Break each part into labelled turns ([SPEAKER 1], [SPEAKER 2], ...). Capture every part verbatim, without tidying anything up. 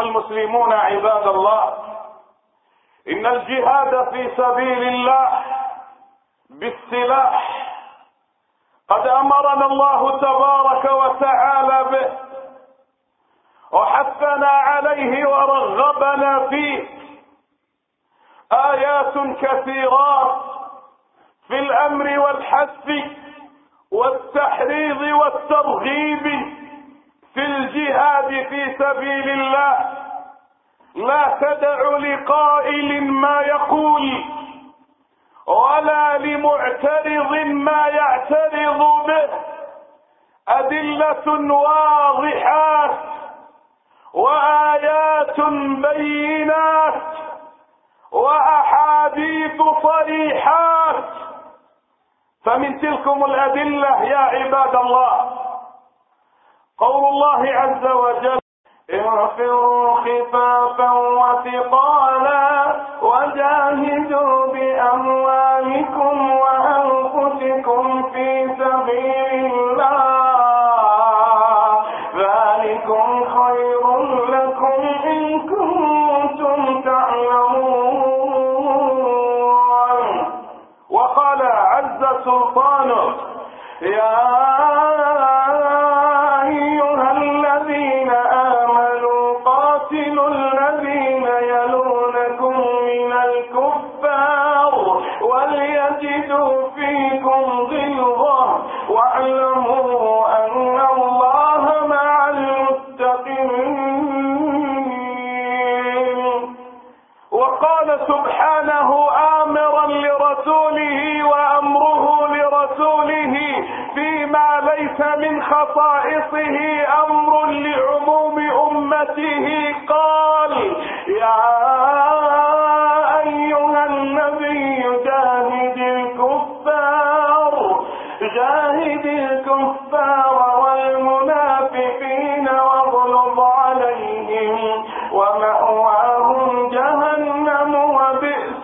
[SPEAKER 1] أيها المسلمون عباد الله، إن الجهاد في سبيل الله بالسلاح قد أمرنا الله تبارك وتعالى به وحثنا عليه ورغبنا فيه. آيات كثيرات في الأمر والحث والتحريض والترغيب في الجهاد في سبيل الله لا تدع لقائل ما يقول ولا لمعترض ما يعترض به. أدلة واضحات وآيات بينات وأحاديث صريحات. فمن تلكم الأدلة يا عباد الله قول الله عز وجل: انفروا خفافا وثقالا وجاهدوا بأموالكم وأنفسكم في سبيل الله ذلكم خير لكم إن كنتم تعلمون. وقال عز سلطانه: يا فيكم غلظة واعلموا أن الله مع المتقين. وقال سبحانه آمرا لرسوله وأمره لرسوله فيما ليس من خصائصه أمر لعموم أمته، قال: يا أيها النبي جاهد الكفار جاهد الكفار والمنافقين واغلظ عليهم ومأواهم جهنم وبئس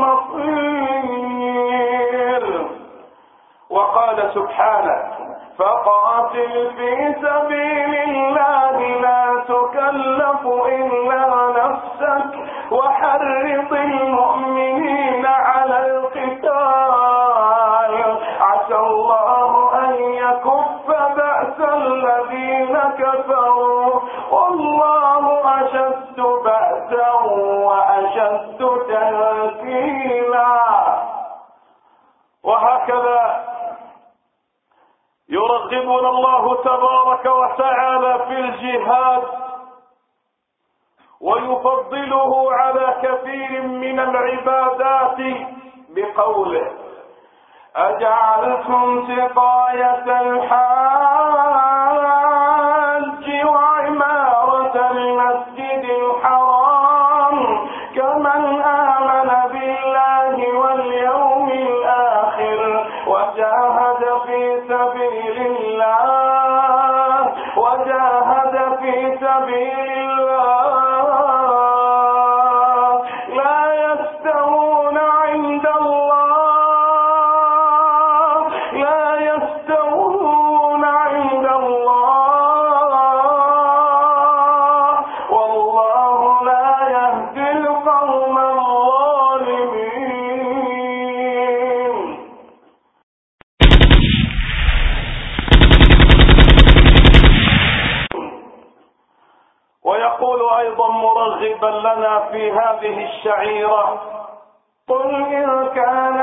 [SPEAKER 1] المصير. وقال سبحانه: فقاتل في سبيل الله لا تكلف إلا نفسك وحرض المؤمنين على القتال عسى الله أن يكف بأس الذين كفروا والله أشد بأسا وأشد تنكيلا. وهكذا يرغبنا الله تبارك وتعالى في الجهاد ويفضله على كثير من العبادات بقوله: أجعلتم سقاية الحاج وعمارة المسجد الحرام كمن آمن بالله واليوم الآخر وجاهد في سبيل الله وجاهد في سبيل الله لا يستوون عند الله لا يستوون عند الله والله لا يهدي القوم الظالمين. ويقول أيضا مرغبا لنا في هذه الشعيرة: قل إن كان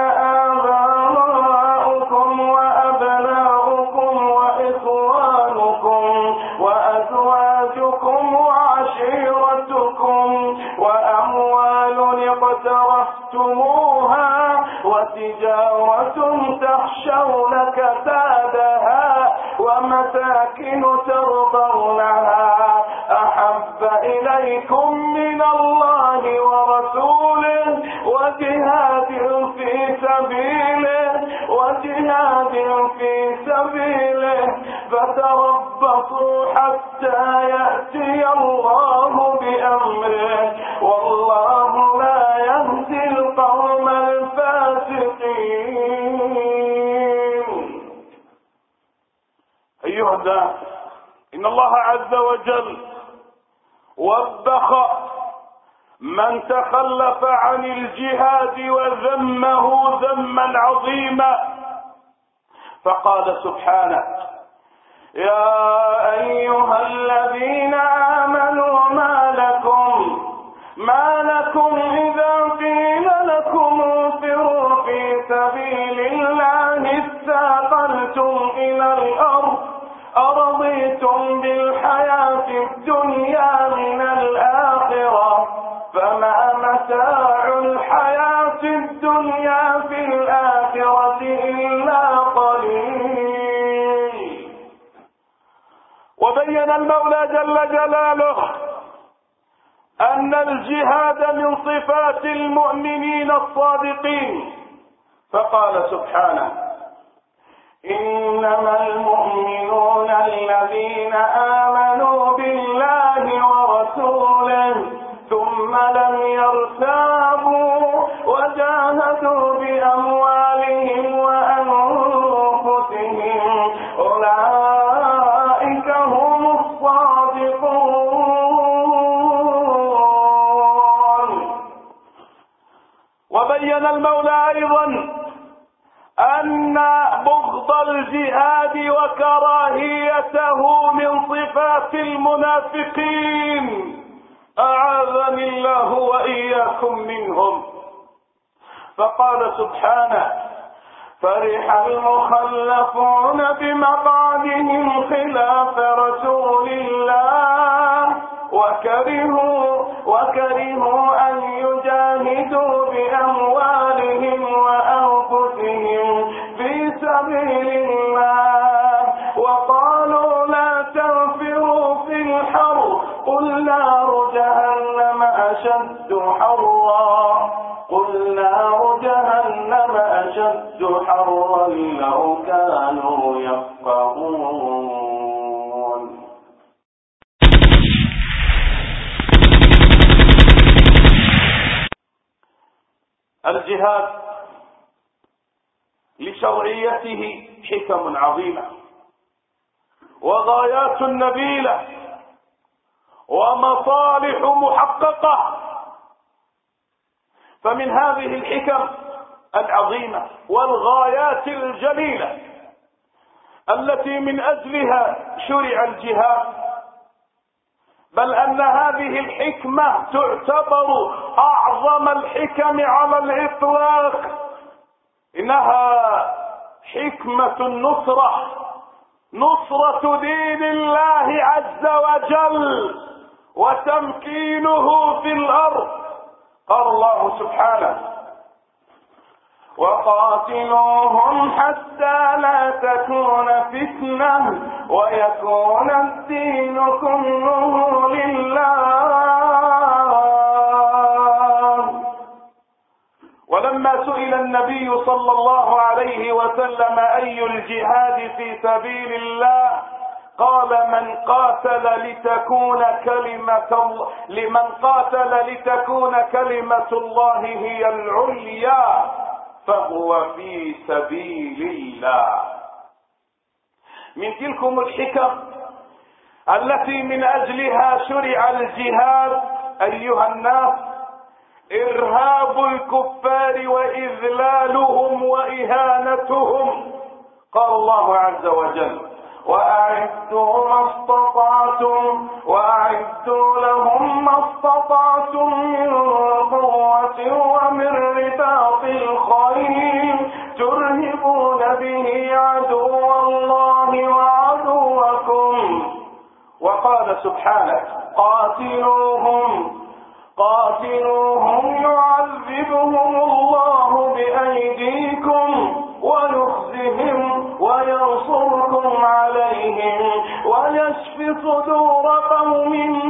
[SPEAKER 1] آباؤكم وأبناؤكم وإخوانكم وأزواجكم وعشيرتكم وأموال اقترفتموها وتجارة تخشون كسادها ومساكن ترضونها أحب إليكم من الله ورسوله وجهاد في سبيله وجهاد في سبيله فتربصوا حتى يأتي الله بأمره والله لا يهدي القوم الفاسقين. أيها الناس، إن الله عز وجل وبخ من تخلف عن الجهاد وذمه ذما عظيما، فقال سبحانه: يا أيها الذين آمنوا ما لكم ما لكم إذا قيل لكم انفروا في سبيل الله اثاقلتم إلى الأرض أرضيتم بالحياة الدنيا من الآخرة فما متاع الحياة الدنيا في الآخرة إلا قليل. وبين المولى جل جلاله أن الجهاد من صفات المؤمنين الصادقين، فقال سبحانه: إنما المؤمنون الذين آمنوا بالله ورسوله ثم لم يرتابوا وجاهدوا بأموالهم وأنفسهم أولئك هم الصادقون. وبين المولى أيضا أن بغض الجهاد وكراهيته من صفات المنافقين، أعاذني الله وإياكم منهم. فقال سبحانه: فرح المخلفون بمقعدهم خلاف رسول الله وكرهوا وكرهوا أن يجاهدوا بأموالهم وأنفسهم في سبيل الله وقالوا لا تنفروا في الحر قل نار جهنم أشد حرا قل نار جهنم أشد حرا لو كانوا يفقهون. الجهاد لشرعيته حكم عظيمة وغايات نبيلة ومصالح محققة. فمن هذه الحكم العظيمة والغايات الجليلة التي من أجلها شرع الجهاد، بل أن هذه الحكمة تعتبر أعظم الحكم على الإطلاق، إنها حكمة النصرة، نصرة دين الله عز وجل وتمكينه في الأرض. قال الله سبحانه: وقاتلوهم حتى لا تكون فتنة ويكون الدين كله لله. ولما سئل النبي صلى الله عليه وسلم أي الجهاد في سبيل الله قال: من قاتل لتكون كلمة الله لمن قاتل لتكون كلمة الله هي العليا فهو في سبيل الله. من تلكم الحكم التي من أجلها شرع الجهاد أيها الناس إرهاب الكفار وإذلالهم وإهانتهم. قال الله عز وجل: وأعدوا ما استطعتم وأعدوا لهم ما استطعتم من قوة ومن رباط الخيل ترهبون به عدو الله وعدوكم. وقال سبحانه: قاتلوهم قاتلوهم يعذبهم الله بأيديكم ويخزهم وينصركم عليهم ويشف صدور قوم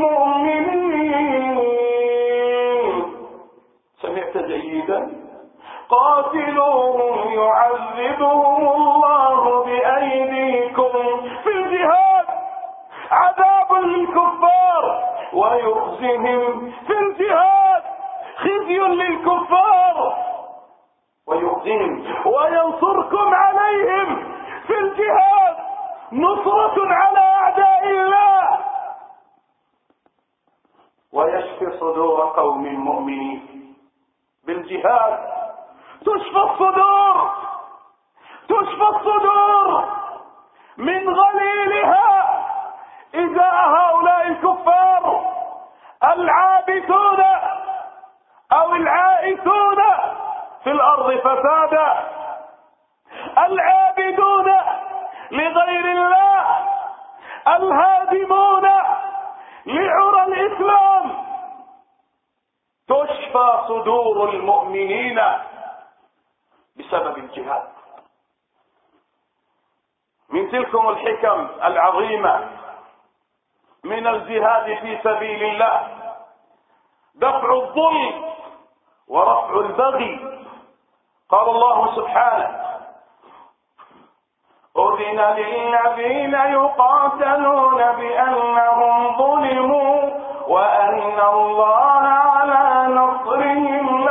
[SPEAKER 1] مؤمنين. سمعت جيدا؟ قاتلوهم يعذبهم الله بأيديكم في الجهاد عذاب للكفار ويخزهم في الجهاد خزي للكفار ويخزهم وينصركم عليهم في الجهاد نصرة على أعداء الله. ويشفي صدور قوم مؤمنين. بالجهاد تشفى الصدور، تشفى الصدور من غليلها إزاء هؤلاء الكفار العابثون أو العائثون في الأرض فسادا، العابدون لغير الله، الهادمون لعرى الإسلام. تشفى صدور المؤمنين بسبب الجهاد. من تلكم الحكم العظيمة من الجهاد في سبيل الله دفع الظلم ورفع البغي. قال الله سبحانه: أذن للذين يقاتلون بأنهم ظلموا وأن الله على نصرهم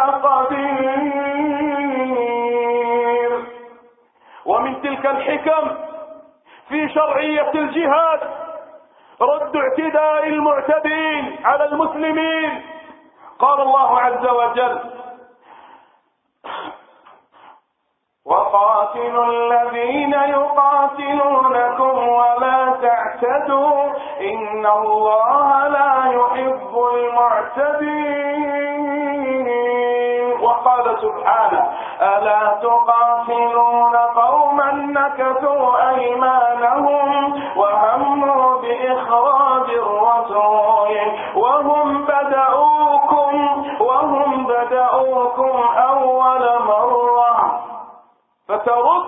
[SPEAKER 1] لقدير. ومن تلك الحكم في شرعية الجهاد رد اعتداء المعتدين على المسلمين. قال الله عز وجل: وقاتلوا الذين يقاتلونكم ولا تعتدوا إن الله لا يحب المعتدين. وقال سبحانه: ألا تقاتلون قوما نكثوا أيمانهم وهموا بإخراج الرسول وهم بدأوكم وهم بدأوكم أول مرة فترد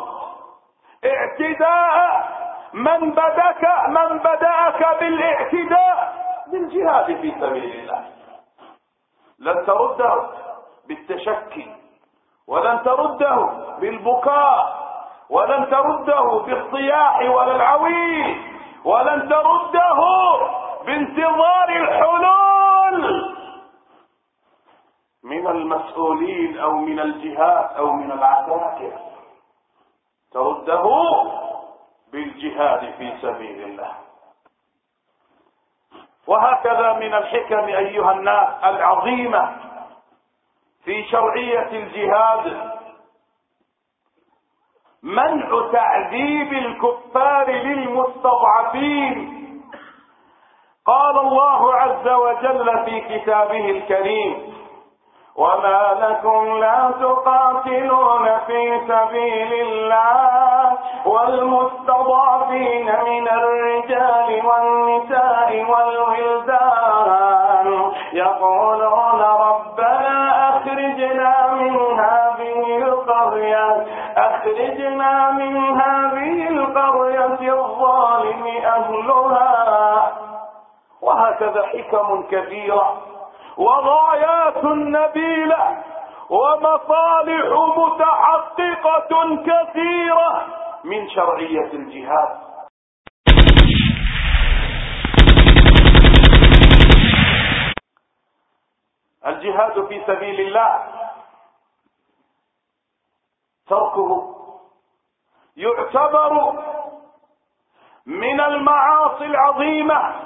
[SPEAKER 1] اعتداء من بدأك من بدأك بالاعتداء بالجهاد في سبيل الله. لن ترده بالتشكي، ولن ترده بالبكاء، ولن ترده بالصياح ولا العويل، ولن ترده بانتظار الحلول من المسؤولين أو من الجهات أو من العساكر. ترده بالجهاد في سبيل الله. وهكذا من الحكم أيها الناس العظيمة في شرعية الجهاد منع تعذيب الكفار للمستضعفين. قال الله عز وجل في كتابه الكريم: وما لكم لا تقاتلون في سبيل الله والمستضعفين من الرجال والنساء والولدان يقولون ربنا أخرجنا من هذه القرية أخرجنا من هذه القرية الظالم أهلها. وهكذا حكم كثيرة وغايات نبيلة ومصالح متحققة كثيرة من شرعية الجهاد. الجهاد في سبيل الله تركه يعتبر من المعاصي العظيمة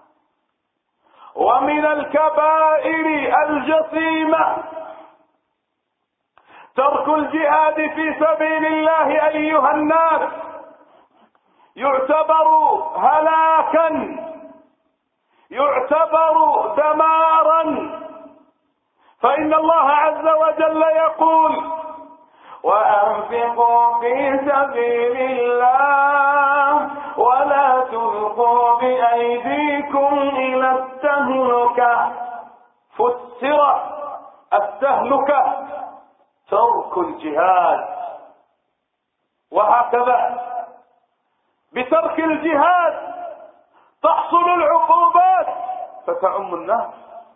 [SPEAKER 1] ومن الكبائر الجسيمة. ترك الجهاد في سبيل الله أيها الناس يعتبر هلاكا، يعتبر دمارا. فإن الله عز وجل يقول: وأنفقوا في سبيل الله ولا تلقوا بأيديكم إلى التهلكة. فسر التهلكة ترك الجهاد. وهكذا بترك الجهاد تحصل العقوبات فتعم الناس.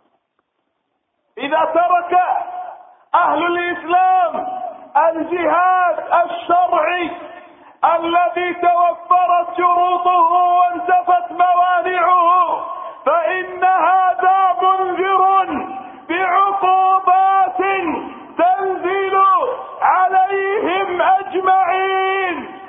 [SPEAKER 1] إذا ترك أهل الإسلام الجهاد الشرعي الذي توفرت شروطه وانتفت موانعه فإن هذا منذر بعقوبات تنزل عليهم أجمعين.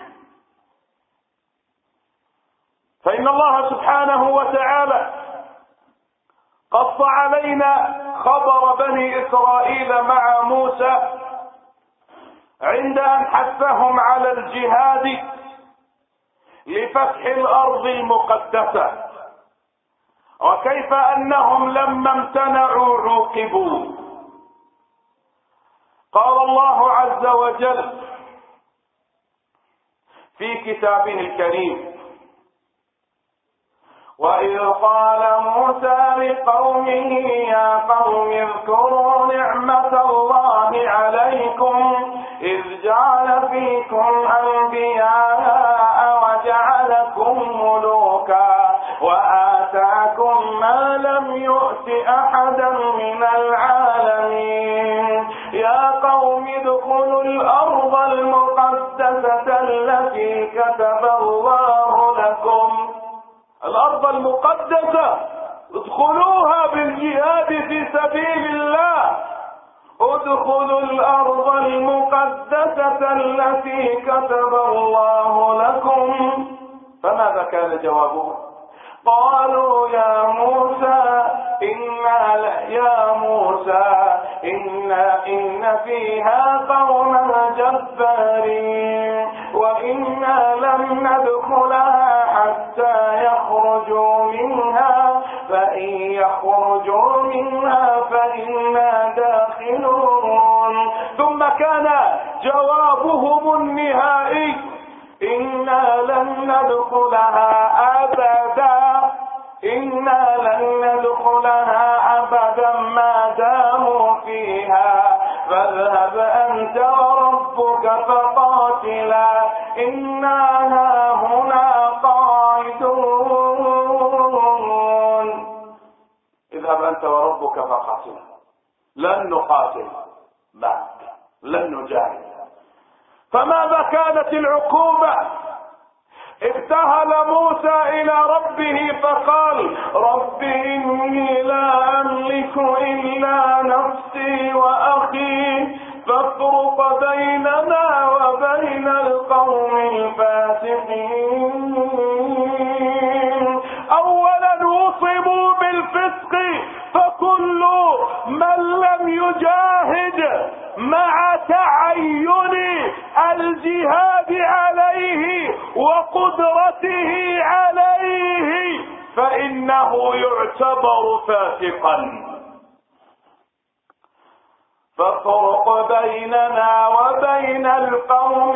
[SPEAKER 1] فإن الله سبحانه وتعالى قص علينا خبر بني إسرائيل مع موسى عند أن حثهم على الجهاد لفتح الأرض المقدسة، وكيف أنهم لما امتنعوا عوقبوا. قال الله عز وجل في كتابه الكريم: وإذ قال موسى لقومه يا قوم اذكروا نعمة الله عليكم إذ جعل فيكم أنبياء وجعلكم ملوكا وآتاكم ما لم يؤت أحدا من العالمين يا قوم ادخلوا الأرض المقدسة التي كتب الله لكم. الأرض المقدسة ادخلوها بالجهاد في سبيل الله. ادخلوا الأرض المقدسة التي كتب الله لكم. فماذا كان جوابهم؟ قالوا يا موسى إنا يا موسى إنا إن فيها قوما جبارين وإنا لم ندخلها حتى يخرجوا منها فإن يخرجوا منها فإنا داخلون. ثم كان جوابهم النهائي: إنا لن ندخلها أبدا إنا لن ندخلها أبدا ما داموا فيها فاذهب أنت وربك فقاتلا إنا هاهنا قاعدون. اذهب أنت وربك فقاتلا، لن نقاتل معك، لن نجاهد. فماذا كانت العقوبة؟ ابتهل موسى إلى ربه فقال: رب إني لا أملك إلا نفسي وأخي فافرق بيننا وبين القوم الفاسقين. أولا وصبوا بالفسق، فكل من لم يجاهد مع تعين الجهاد عليه وقدرته عليه فإنه يعتبر فاسقا. ففرق بيننا وبين القوم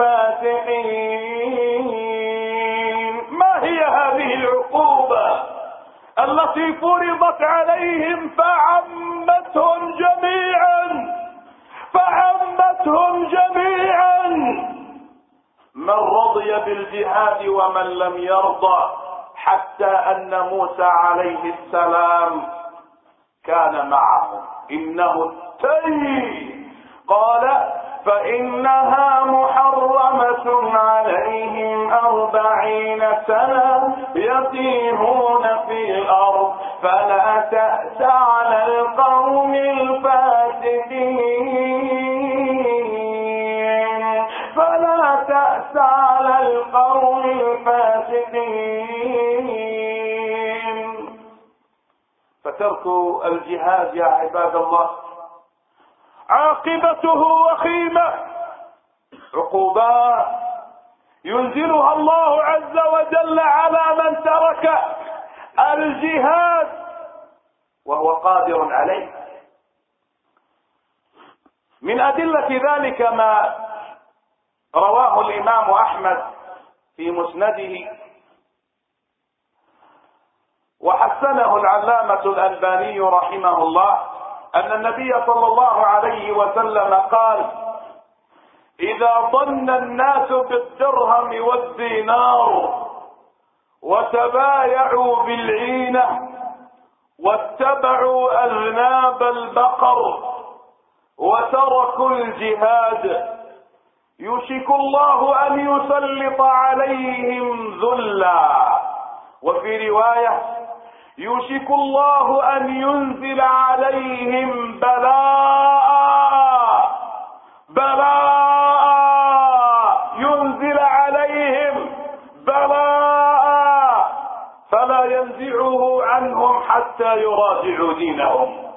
[SPEAKER 1] الفاسقين. ما هي هذه العقوبة التي فرضت عليهم فعمتهم جميعا فعمتهم جميعا؟ من رضي بالجهاد ومن لم يرضى، حتى أن موسى عليه السلام كان معهم. إنه التي قال: فإنها محرمة عليهم أربعين سنة يتيهون في الأرض فلا تأس على القوم الفاسقين فلا تأس على القوم الفاسقين. فترك الجهاد يا عباد الله عاقبته وخيمة، عقوبات ينزلها الله عز وجل على من ترك الجهاد وهو قادر عليه. من أدلة ذلك ما رواه الإمام أحمد في مسنده وحسنه العلامة الألباني رحمه الله أن النبي صلى الله عليه وسلم قال: إذا ظن الناس بالدرهم والدينار وتبايعوا بالعينة واتبعوا أذناب البقر وتركوا الجهاد يوشك الله أن يسلط عليهم ذلا. وفي رواية: يوشك الله أن ينزل عليهم بلاء بلاء ينزل عليهم بلاء فلا ينزعه عنهم حتى يراجعوا دينهم.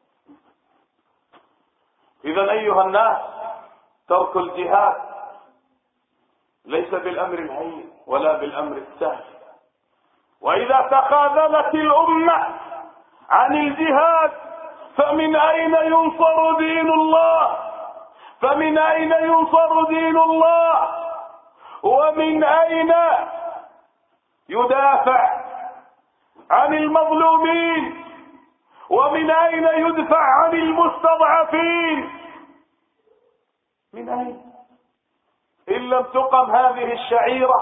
[SPEAKER 1] إذا أيها الناس، ترك الجهاد ليس بالأمر الهين ولا بالأمر السهل. وإذا تخاذلت الأمة عن الجهاد فمن أين ينصر دين الله؟ فمن أين ينصر دين الله؟ ومن أين يدافع عن المظلومين؟ ومن أين يدفع عن المستضعفين؟ من أين؟ إن لم تقم هذه الشعيرة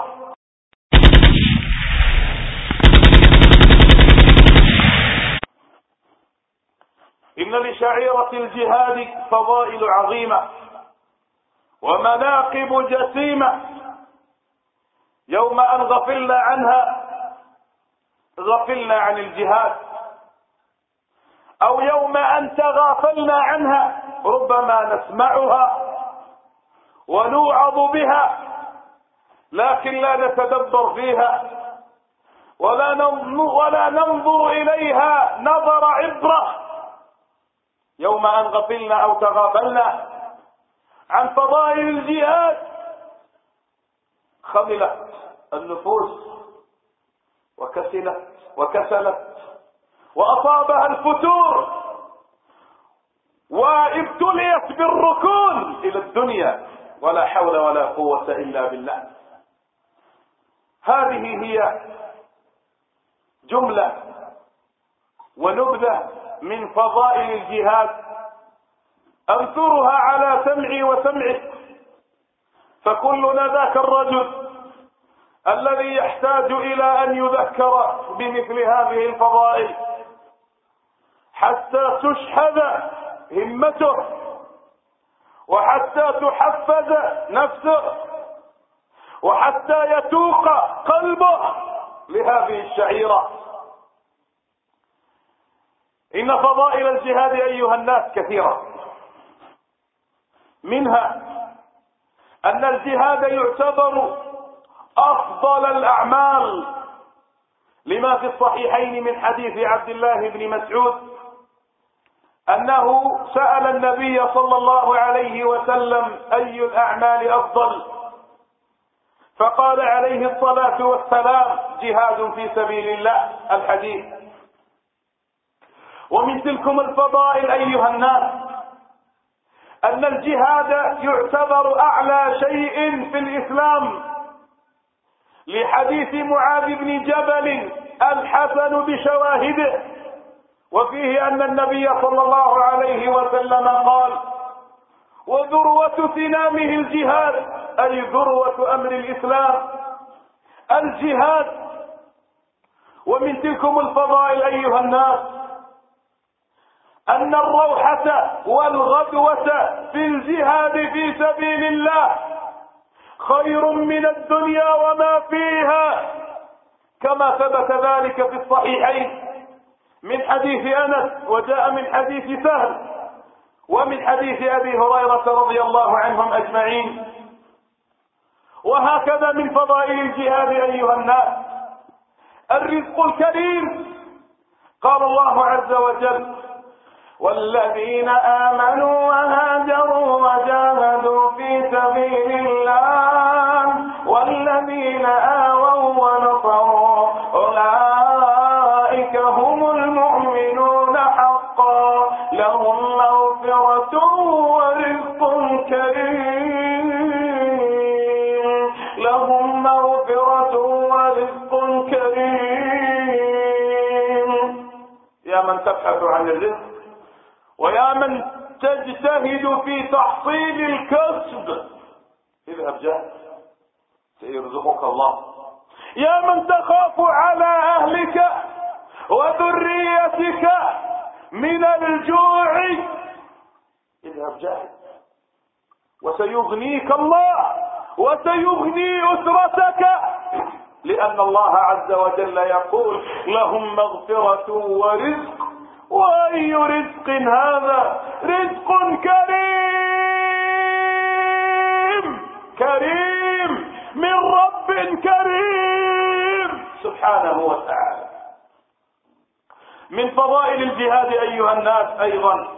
[SPEAKER 1] إن لشعيرة الجهاد فضائل عظيمة ومناقب جسيمة. يوم أن غفلنا عنها غفلنا عن الجهاد، أو يوم أن تغافلنا عنها ربما نسمعها ونوعظ بها لكن لا نتدبر فيها ولا ننظر إليها نظر عبرة. يوم أن غفلنا أو تغافلنا عن فضائل الجهاد خملت النفوس وكسلت وكسلت وأصابها الفتور وابتليت بالركون إلى الدنيا، ولا حول ولا قوة إلا بالله. هذه هي جملة ونبذة من فضائل الجهاد أنثرها على سمعي وسمعك، فكلنا ذاك الرجل الذي يحتاج إلى أن يذكر بمثل هذه الفضائل حتى تشحذ همته وحتى تحفز نفسه وحتى يتوق قلبه لهذه الشعيرة. إن فضائل الجهاد أيها الناس كثيرة، منها أن الجهاد يعتبر أفضل الأعمال لما في الصحيحين من حديث عبد الله بن مسعود أنه سأل النبي صلى الله عليه وسلم أي الأعمال أفضل؟ فقال عليه الصلاة والسلام جهاد في سبيل الله، الحديث. ومن تلكم الفضائل أيها الناس أن الجهاد يعتبر أعلى شيء في الإسلام لحديث معاذ بن جبل الحسن بشواهده، وفيه أن النبي صلى الله عليه وسلم قال: وذروة سنامه الجهاد، أي ذروة أمر الإسلام الجهاد. ومن تلكم الفضائل أيها الناس أن الروحة والغدوة في الجهاد في سبيل الله خير من الدنيا وما فيها، كما ثبت ذلك في الصحيحين من حديث أنس، وجاء من حديث سهل، ومن حديث أبي هريرة رضي الله عنهم أجمعين. وهكذا من فضائل الجهاد أيها الناس الرزق الكريم. قال الله عز وجل: والذين آمنوا وهاجروا وجاهدوا في سبيل الله والذين آووا ونصروا أولئك هم المؤمنون حقا لهم مغفرة ورزق كريم لهم مغفرة ورزق كريم. يا من تبحث عن الرزق ويا من تجتهد في تحصيل الكسب، اذهب جاهد سيرزقك الله. يا من تخاف على أهلك وذريتك من الجوع، اذهب جاهد وسيغنيك الله وسيغني أسرتك، لأن الله عز وجل يقول: لهم مغفرة ورزق. وأي رزق هذا؟ رزق كريم كريم من رب كريم سبحانه وتعالى. من فضائل الجهاد أيها الناس أيضا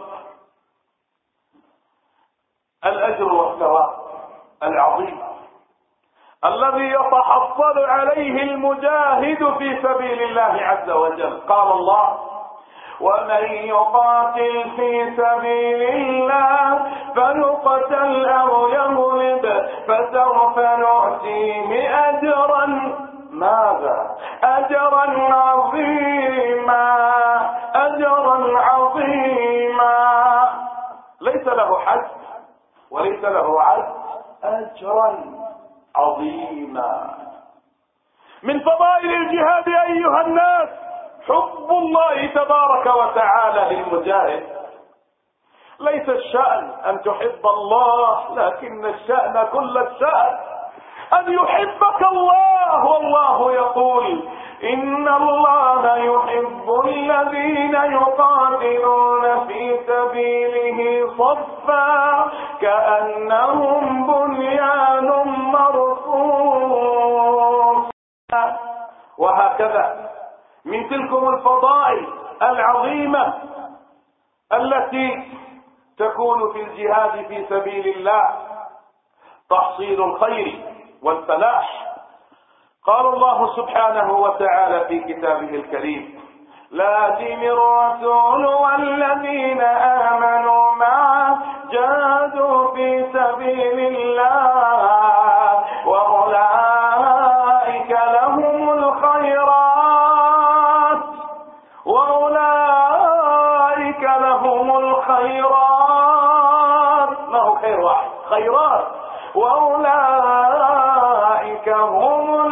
[SPEAKER 1] الأجر والثواب العظيم الذي يتحصل عليه المجاهد في سبيل الله عز وجل. قال الله: ومن يقاتل في سبيل الله فيقتل أو يغلب فسوف نؤتيه أجرا ماذا؟ أجرا عظيما أجرا عظيما ليس له حد وليس له عد، أجرا عظيما. من فضائل الجهاد أيها الناس حب الله تبارك وتعالى للمجاهد. ليس الشأن أن تحب الله، لكن الشأن كل الشأن أن يحبك الله. والله يقول: إن الله يحب الذين يقاتلون في سبيله صفا كأنهم بنيان مرصوص. وهكذا من تلكم الفضائل العظيمة التي تكون في الجهاد في سبيل الله تحصيل الخير والفلاح. قال الله سبحانه وتعالى في كتابه الكريم: لكن الرسول والذين آمنوا معه جاهدوا في سبيل الله وأولئك لهم الخيرات وأولئك لهم الخيرات ما هو خير واحد، خيرات، وأولئك هم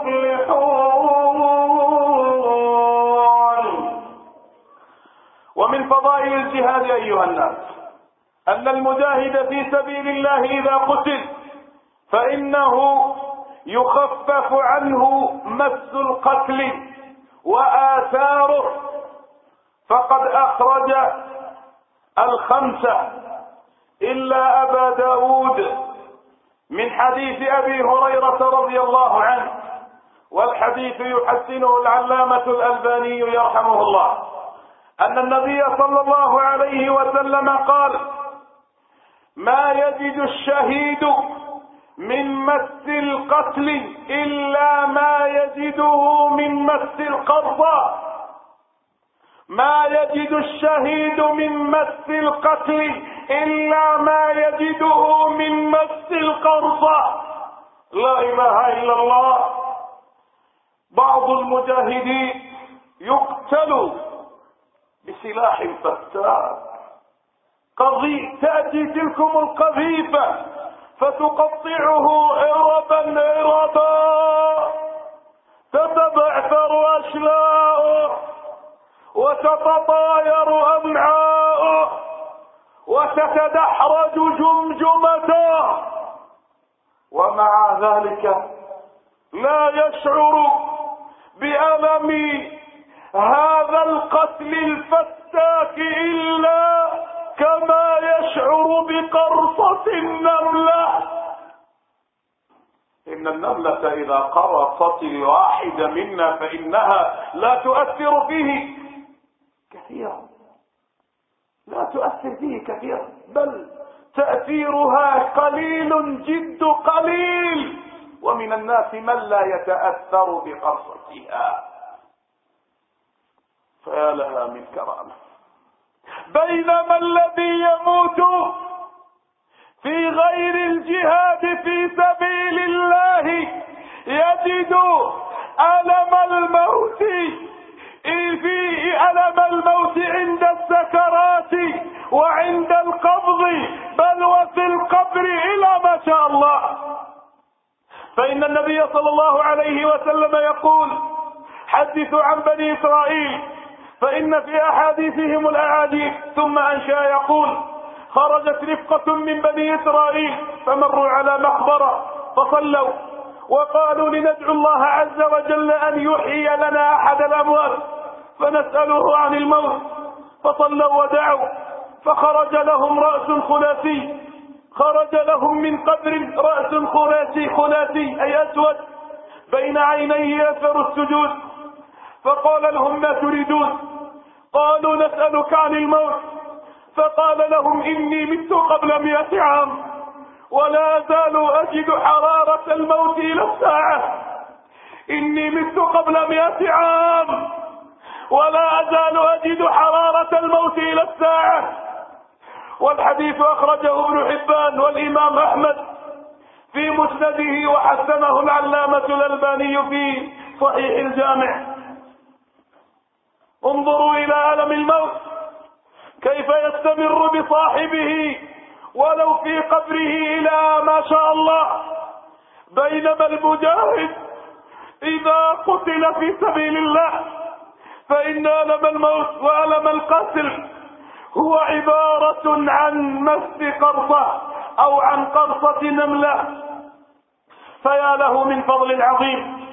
[SPEAKER 1] المفلحون. ومن فضائل الجهاد أيها الناس أن المجاهد في سبيل الله إذا قتل فإنه يخفف عنه مس القتل وآثاره. فقد أخرج الخمسة إلا أبا داود من حديث أبي هريرة رضي الله عنه، والحديث يحسنه العلامة الألباني يرحمه الله، أن النبي صلى الله عليه وسلم قال: ما يجد الشهيد من مس القتل إلا ما يجده من مس القرصة. ما يجد الشهيد من مس القتل إلا ما يجده من مس القرصة. لا إله إلا الله. بعض المجاهدين يقتل بسلاح فتاك، قضي تأتي تلكم القذيفة فتقطعه عربا عربا، تتبعثر أشلاؤه وتتطاير أمعاؤه وتتدحرج جمجمته، ومع ذلك لا يشعر بألم هذا القتل الفتاك إلا كما يشعر بقرصة النملة. إن النملة إذا قرصت الواحد منا فإنها لا تؤثر فيه كثيرا، لا تؤثر فيه كثيرا، بل تأثيرها قليل جد قليل. ومن الناس من لا يتأثر بقرصتها، فيا لها من كرامة. بينما الذي يموت في غير الجهاد في سبيل الله يجد ألم الموت في ألم الموت عند السكرات وعند القبض، بل وفي القبر إلى ما شاء الله. فإن النبي صلى الله عليه وسلم يقول: حدثوا عن بني إسرائيل فإن في أحاديثهم الأعاجيب. ثم أنشأ يقول: خرجت رفقة من بني إسرائيل فمروا على مقبرة فصلوا وقالوا: لندعو الله عز وجل أن يحيي لنا أحد الأموات فنسأله عن الموت. فصلوا ودعوا، فخرج لهم رأس خلافي، خرج لهم من قبر رأس خلافي خلافي أي أسود بين عينيه أثر السجود، فقال لهم: ما تريدون؟ قالوا نسألك عن الموت، فقال لهم إني مت قبل مئة عام ولا أزال أجد حرارة الموت إلى الساعة. إني مت قبل مئة عام ولا أزال أجد حرارة الموت إلى الساعة. والحديث أخرجه ابن حبان والإمام أحمد في مسنده وحسنه العلامة الألباني في صحيح الجامع. انظروا إلى ألم الموت كيف يستمر بصاحبه ولو في قبره إلى ما شاء الله، بينما المجاهد إذا قتل في سبيل الله فإن ألم الموت وألم القتل هو عبارة عن مس قرصة أو عن قرصة نملة. فيا له من فضل عظيم.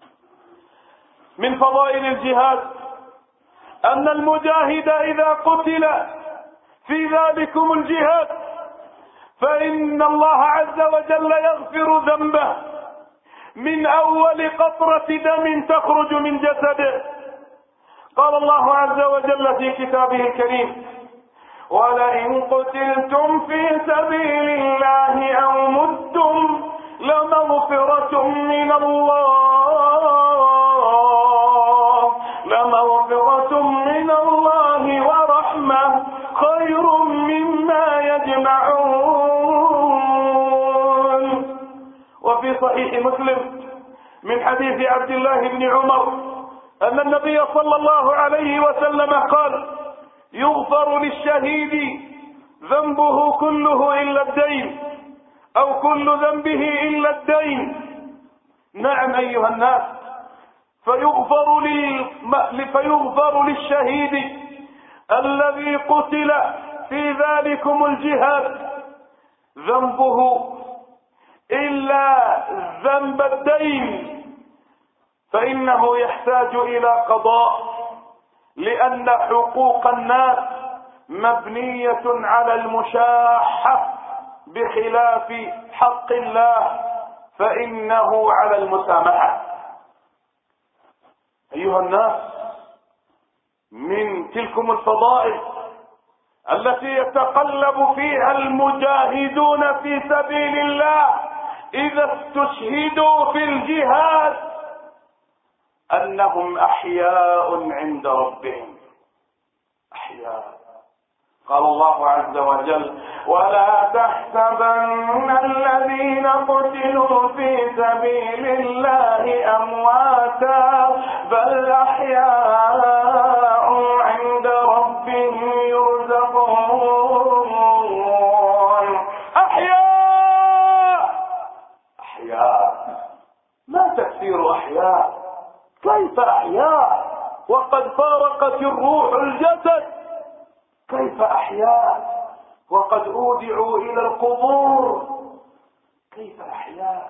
[SPEAKER 1] من فضائل الجهاد أن المجاهد إذا قتل في ذلكم الجهاد فإن الله عز وجل يغفر ذنبه من أول قطرة دم تخرج من جسده. قال الله عز وجل في كتابه الكريم: ولئن قتلتم في سبيل الله أو متم لمغفرة من الله لمغفرة من الله ورحمة خير مما يجمعون. وفي صحيح مسلم من حديث عبد الله بن عمر أن النبي صلى الله عليه وسلم قال: يغفر للشهيد ذنبه كله إلا الدين، أو كل ذنبه إلا الدين. نعم أيها الناس، فيغفر, لل... فيغفر للشهيد الذي قتل في ذلكم الجهاد ذنبه إلا ذنب الدين، فإنه يحتاج إلى قضاء، لأن حقوق الناس مبنية على المشاحة بخلاف حق الله فإنه على المسامحة. أيها الناس، من تلكم الفضائل التي يتقلب فيها المجاهدون في سبيل الله إذا استشهدوا في الجهاد أنهم أحياء عند ربهم. أحياء. قال الله عز وجل: ولا تحسبن الذين قتلوا في سبيل الله أمواتا بل أحياء عند ربهم يرزقون. أحياء أحياء. ما تفسير أحياء؟ كيف أحياء وقد فارقت الروح الجسد؟ كيف أحياء وقد أودعوا إلى القبور؟ كيف أحياء؟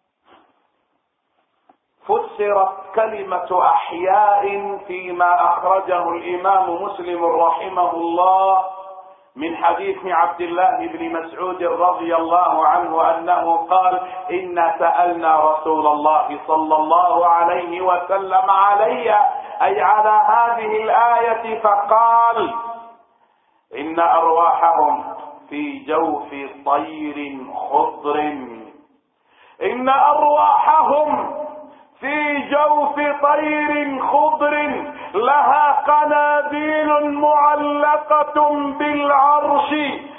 [SPEAKER 1] فسرت كلمة أحياء فيما أخرجه الإمام مسلم رحمه الله من حديث عبد الله بن مسعود رضي الله عنه أنه قال: إنا سألنا رسول الله صلى الله عليه وسلم علي، أي على هذه الآية، فقال: إن أرواحهم في جوف طير خضر إن أرواحهم في جوف طير خضر لها قناديل معلقة بالعرش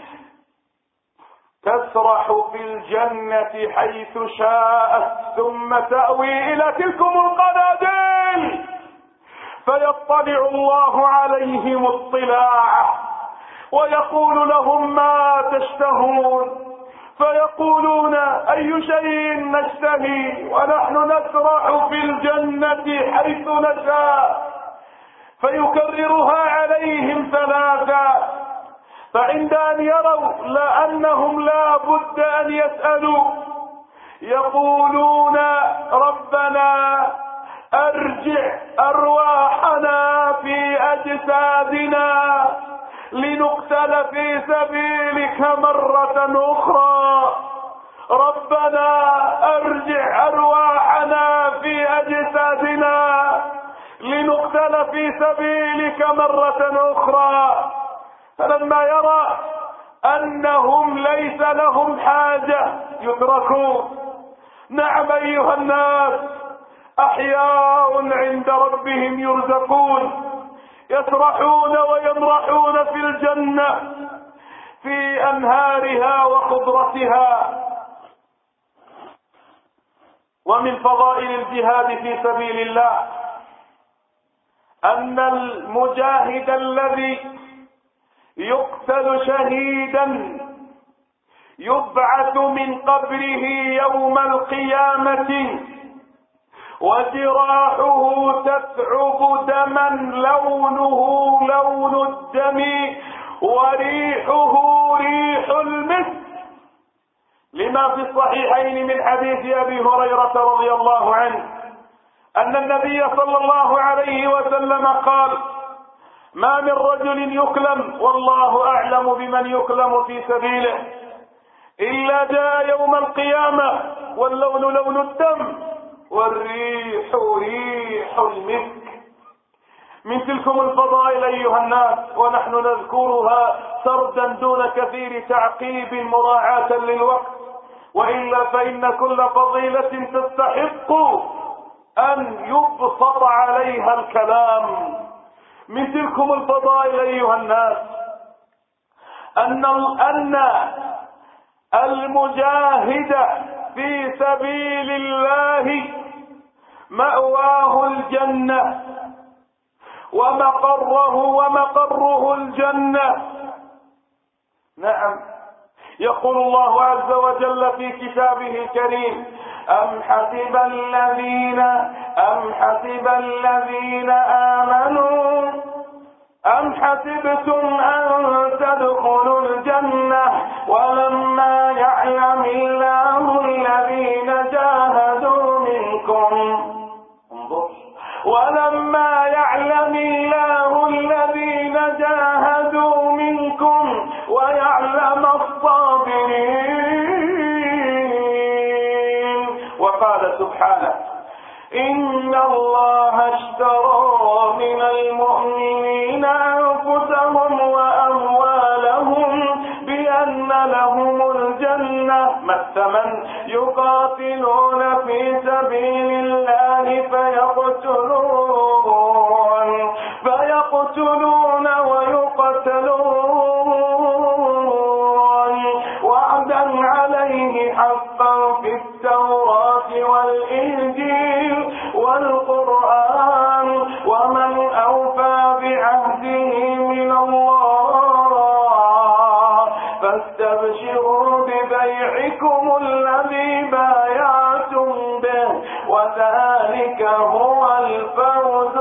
[SPEAKER 1] تسرح في الجنة حيث شاءت ثم تأوي إلى تلكم القناديل فيطلع الله عليهم اطلاعا ويقول لهم: ما تشتهون؟ فيقولون: أي شيء نشتهي ونحن نسرح في الجنة حيث نشاء. فيكررها عليهم ثلاثا، فعند أن يروا لأنهم لا بد أن يسألوا يقولون: ربنا أرجع أرواحنا في أجسادنا لنقتل في سبيلك مرة أخرى. ربنا أرجع أرواحنا في أجسادنا لنقتل تقاتل في سبيلك مرة أخرى. فلما يرى أنهم ليس لهم حاجة يتركون. نعم أيها الناس، أحياء عند ربهم يرزقون، يسرحون ويمرحون في الجنة في أنهارها وخضرتها. ومن فضائل الجهاد في سبيل الله أن المجاهد الذي يقتل شهيدا يبعث من قبره يوم القيامة وجراحه تتعب دما لونه لون الدم وريحه ريح المسك، لما في الصحيحين من حديث أبي هريرة رضي الله عنه أن النبي صلى الله عليه وسلم قال: ما من رجل يكلم والله أعلم بمن يكلم في سبيله إلا جاء يوم القيامة واللون لون الدم والريح ريح المسك. من تلكم الفضائل أيها الناس، ونحن نذكرها سردا دون كثير تعقيب مراعاة للوقت، وإلا فإن كل فضيلة تستحق أن يبسط عليها الكلام. من تلكم الفضائل أيها الناس أن أن المجاهد في سبيل الله مأواه الجنة ومقره ومقره الجنة. نعم، يقول الله عز وجل في كتابه الكريم: أم حسب الذين أم حسب الذين آمنوا أم حسبتم أن تدخلوا الجنة ولما يعلم الله الذين جاهدوا منكم ولما يعلم الله الذين جاهدوا منكم ويعلم الصابرين. وقال سبحانه: إن الله اشترى من المؤمنين أنفسهم وأموالهم بأن لهم الجنة ما الثمن يقاتلون في سبيل الله فيقتلون فيقتلون ويقتلون وعدا عليه حقا في التوراة والإنجيل والقرآن ومن أوفى بعهده من الله فاستبشروا ببيعكم الذي بايعتم به وذلك هو الفوز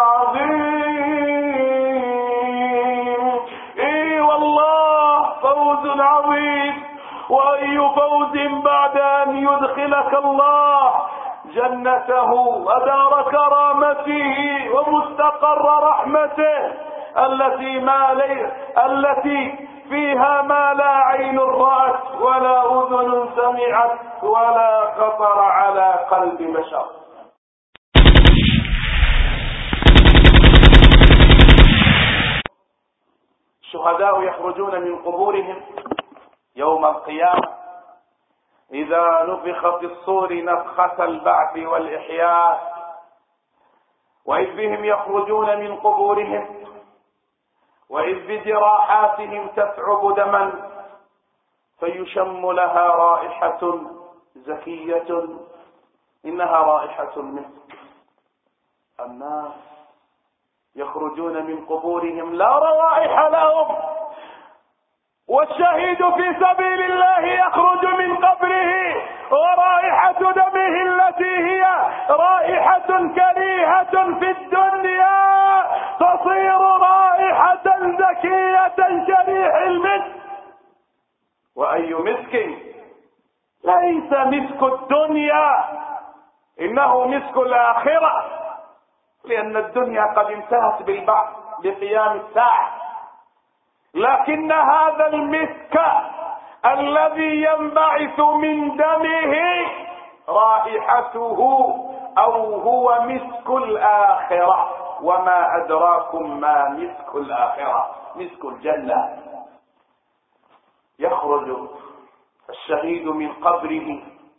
[SPEAKER 1] العظيم. اي والله فوز عظيم، وأي فوز بعد أن يدخلك الله جنته ودار كرامته ومستقر رحمته التي ما لي التي فيها ما لا عين رأت ولا أذن سمعت ولا خطر على قلب بشر. الشهداء يخرجون من قبورهم يوم القيامة إذا نفخ في الصور نفخة البعث والإحياء، وإذ بهم يخرجون من قبورهم وإذ بجراحاتهم تثعب دما فيشم لها رائحة زكية إنها رائحة المسك. الناس يخرجون من قبورهم لا روائح لهم، والشهيد في سبيل الله يخرج من قبره ورائحة دمه التي هي رائحة كريهة في الدنيا تصير رائحة زكية كريح المسك. وأي مسك؟ ليس مسك الدنيا، إنه مسك الآخرة، لأن الدنيا قد انتهت بالبعث بقيام الساعة، لكن هذا المسك الذي ينبعث من دمه رائحته أو هو مسك الآخرة، وما أدراكم ما مسك الآخرة، مسك الجنة. يخرج الشهيد من قبره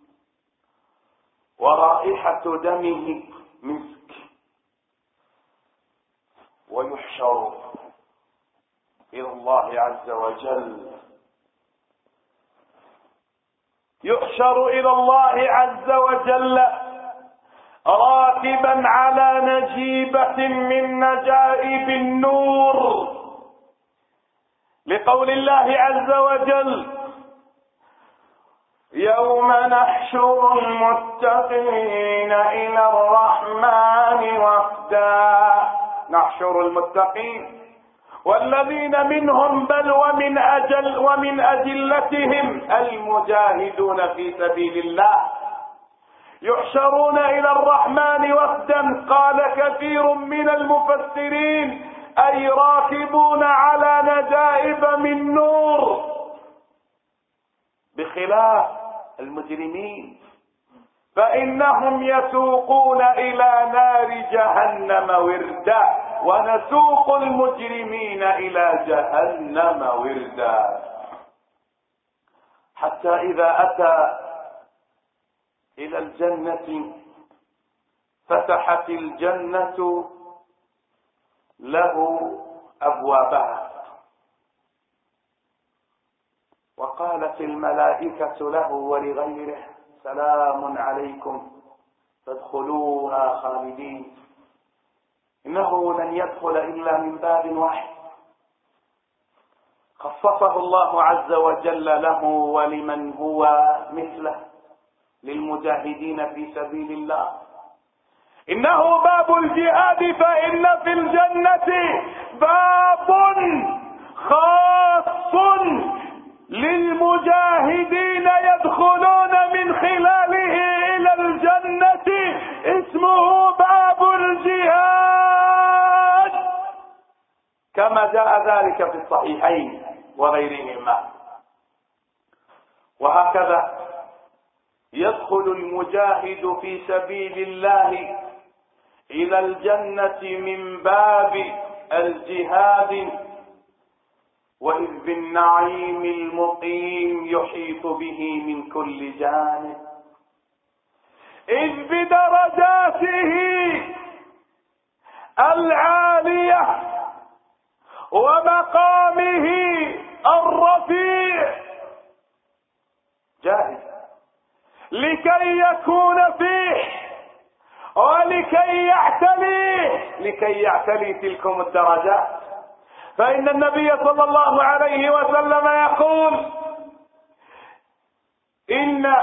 [SPEAKER 1] ورائحة دمه مسك، ويحشر إلى الله عز وجل، يحشر إلى الله عز وجل راكبا على نجيبة من نجائب النور، لقول الله عز وجل: يوم نحشر المتقين إلى الرحمن وفدا. نحشر المتقين والذين منهم بل ومن أجل ومن أجلتهم المجاهدون في سبيل الله، يحشرون إلى الرحمن وفدا. قال كثير من المفسرين: أي راكبون على نجائب من نور، بخلاف المجرمين فإنهم يسوقون إلى نار جهنم وردا، ونسوق المجرمين إلى جهنم وردا، حتى إذا أتى إلى الجنة فتحت الجنة له أبوابها، وقالت الملائكة له ولغيره: سلام عليكم فادخلوها خالدين. إنه لن يدخل إلا من باب واحد خصصه الله عز وجل له ولمن هو مثله، للمجاهدين في سبيل الله. إنه باب الجهاد، فإن في الجنة باب خاص للمجاهدين يدخلون من خلاله إلى الجنة، اسمه باب الجهاد، كما جاء ذلك في الصحيحين وغيرهما. وهكذا يدخل المجاهد في سبيل الله إلى الجنة من باب الجهاد، وإذ بالنعيم المقيم يحيط به من كل جانب، إذ بدرجاته العالية ومقامه الرفيع جاهد لكي يكون فيه ولكي يعتليه، لكي يعتلي تلكم الدرجات. فإن النبي صلى الله عليه وسلم يقول: إن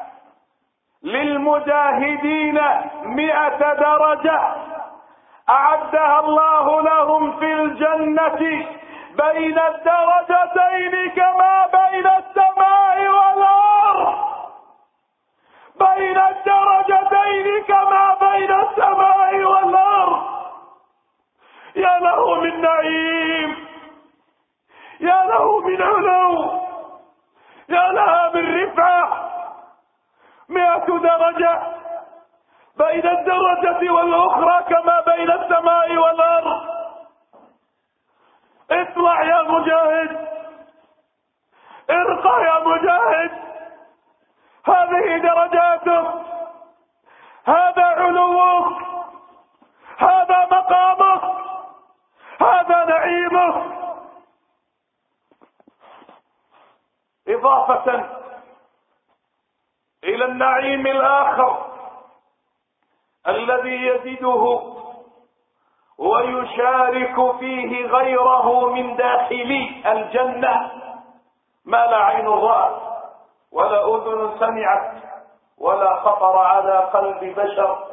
[SPEAKER 1] للمجاهدين مئة درجة أعدها الله لهم في الجنة بين الدرجتين كما بين السماء والأرض، بين الدرجتين كما بين السماء والأرض. يا له من نعيم، يا له من علو، يا لها من رفعة. مئة درجة بين الدرجة والأخرى كما بين السماء والأرض. اطلع يا مجاهد، ارقى يا مجاهد، هذه درجاتك، هذا علوك، هذا مقامك، هذا نعيمك. إضافة إلى النعيم الآخر الذي يزيده ويشارك فيه غيره من داخلي الجنة ما لا عين رأت ولا أذن سمعت ولا خطر على قلب بشر: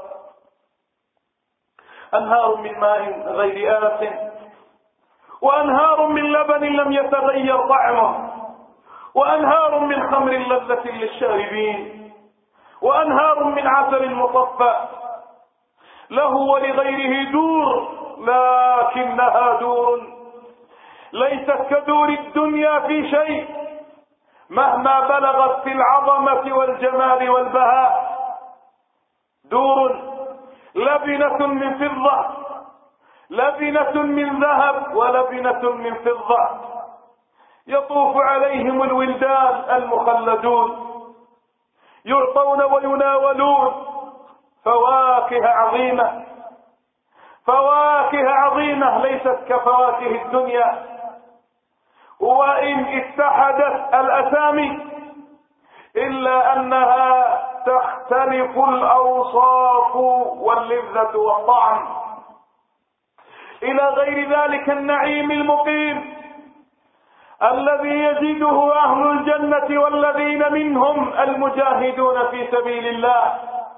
[SPEAKER 1] أنهار من ماء غير آسن، وأنهار من لبن لم يتغير طعمه، وأنهار من خمر لذة للشاربين، وأنهار من عسل مصفى، له ولغيره دور، لكنها دور ليست كدور الدنيا في شيء مهما بلغت في العظمة والجمال والبهاء. دور لبنة من فضة لبنة من ذهب ولبنة من فضة، يطوف عليهم الولدان المخلدون يعطون ويناولون فواكه عظيمة، فواكه عظيمة ليست كفواكه الدنيا، وإن اتحدت الأسامي إلا أنها تختلف الأوصاف واللذة والطعم، إلى غير ذلك النعيم المقيم الذي يجده أهل الجنة والذين منهم المجاهدون في سبيل الله.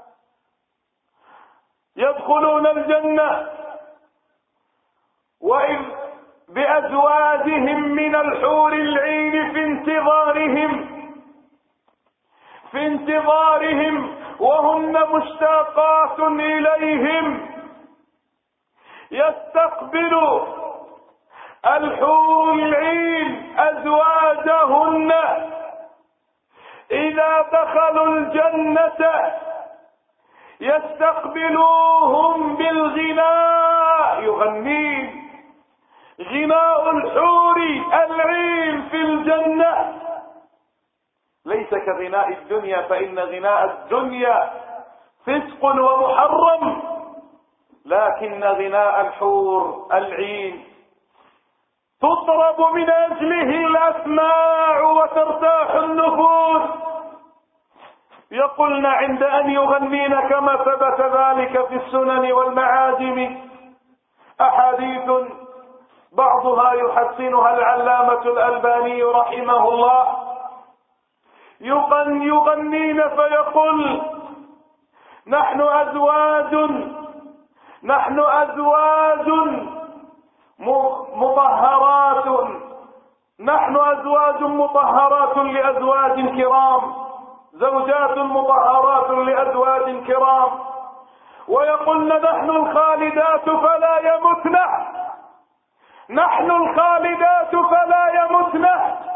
[SPEAKER 1] يدخلون الجنة وإذ بأزواجهم من الحور العين في انتظارهم في انتظارهم وهن مشتاقات إليهم. يستقبل الحور العين أزواجهن إذا دخلوا الجنة، يستقبلوهم بالغناء، يغنين غناء الحور العين في الجنة ليس كغناء الدنيا، فإن غناء الدنيا فسق ومحرم، لكن غناء الحور العين تطرب من أجله الأسماع وترتاح النفوس. يقولن عند أن يغنين كما ثبت ذلك في السنن والمعاجم أحاديث بعضها يحسنها العلامة الألباني رحمه الله، يغن يغنين فيقول نحن أزواج نحن أزواج مطهرات نحن أزواج مطهرات لأزواج كرام، زوجات مطهرات لأزواج كرام. ويقولن نحن الخالدات فلا يمتن نحن الخالدات فلا يمتن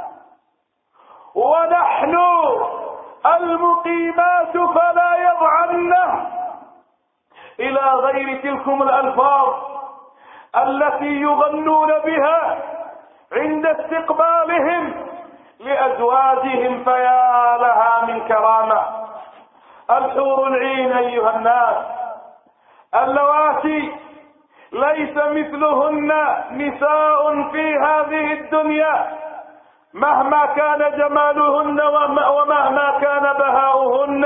[SPEAKER 1] ونحن المقيمات فلا يضعن، إلى غير تلكم الألفاظ التي يغنون بها عند استقبالهم لأزواجهم، فيا لها من كرامة. الحور العين أيها الناس اللواتي ليس مثلهن نساء في هذه الدنيا مهما كان جمالهن ومهما كان بهاؤهن.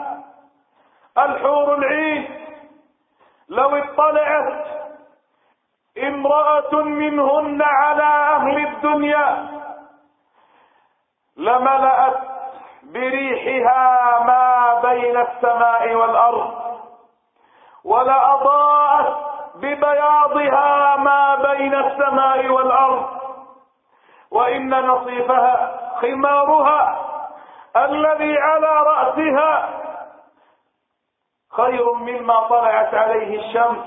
[SPEAKER 1] الحور العين لو اطلعت امرأة منهن على أهل الدنيا لملأت بريحها ما بين السماء والأرض، ولأضاءت ببياضها ما بين السماء والأرض، وإن نصيفها خمارها الذي على رأسها خير مما طلعت عليه الشمس،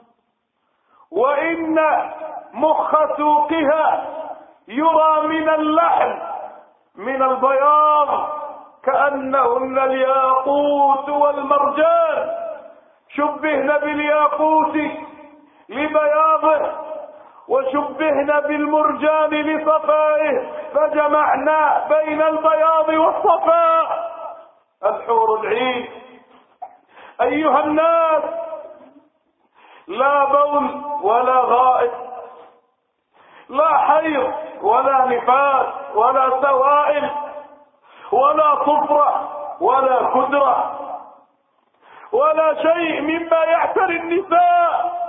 [SPEAKER 1] وإن مخ سوقها يرى من اللحم من البياض كأنهن الياقوت والمرجان، شبهن بالياقوت لبياضه وشبهن بالمرجان لصفائه، فجمعنا بين البياض والصفاء. الحور العين أيها الناس لا بول ولا غائط، لا حيض ولا نفاس ولا سوائل ولا صفرة ولا كدرة ولا شيء مما يعتري النساء.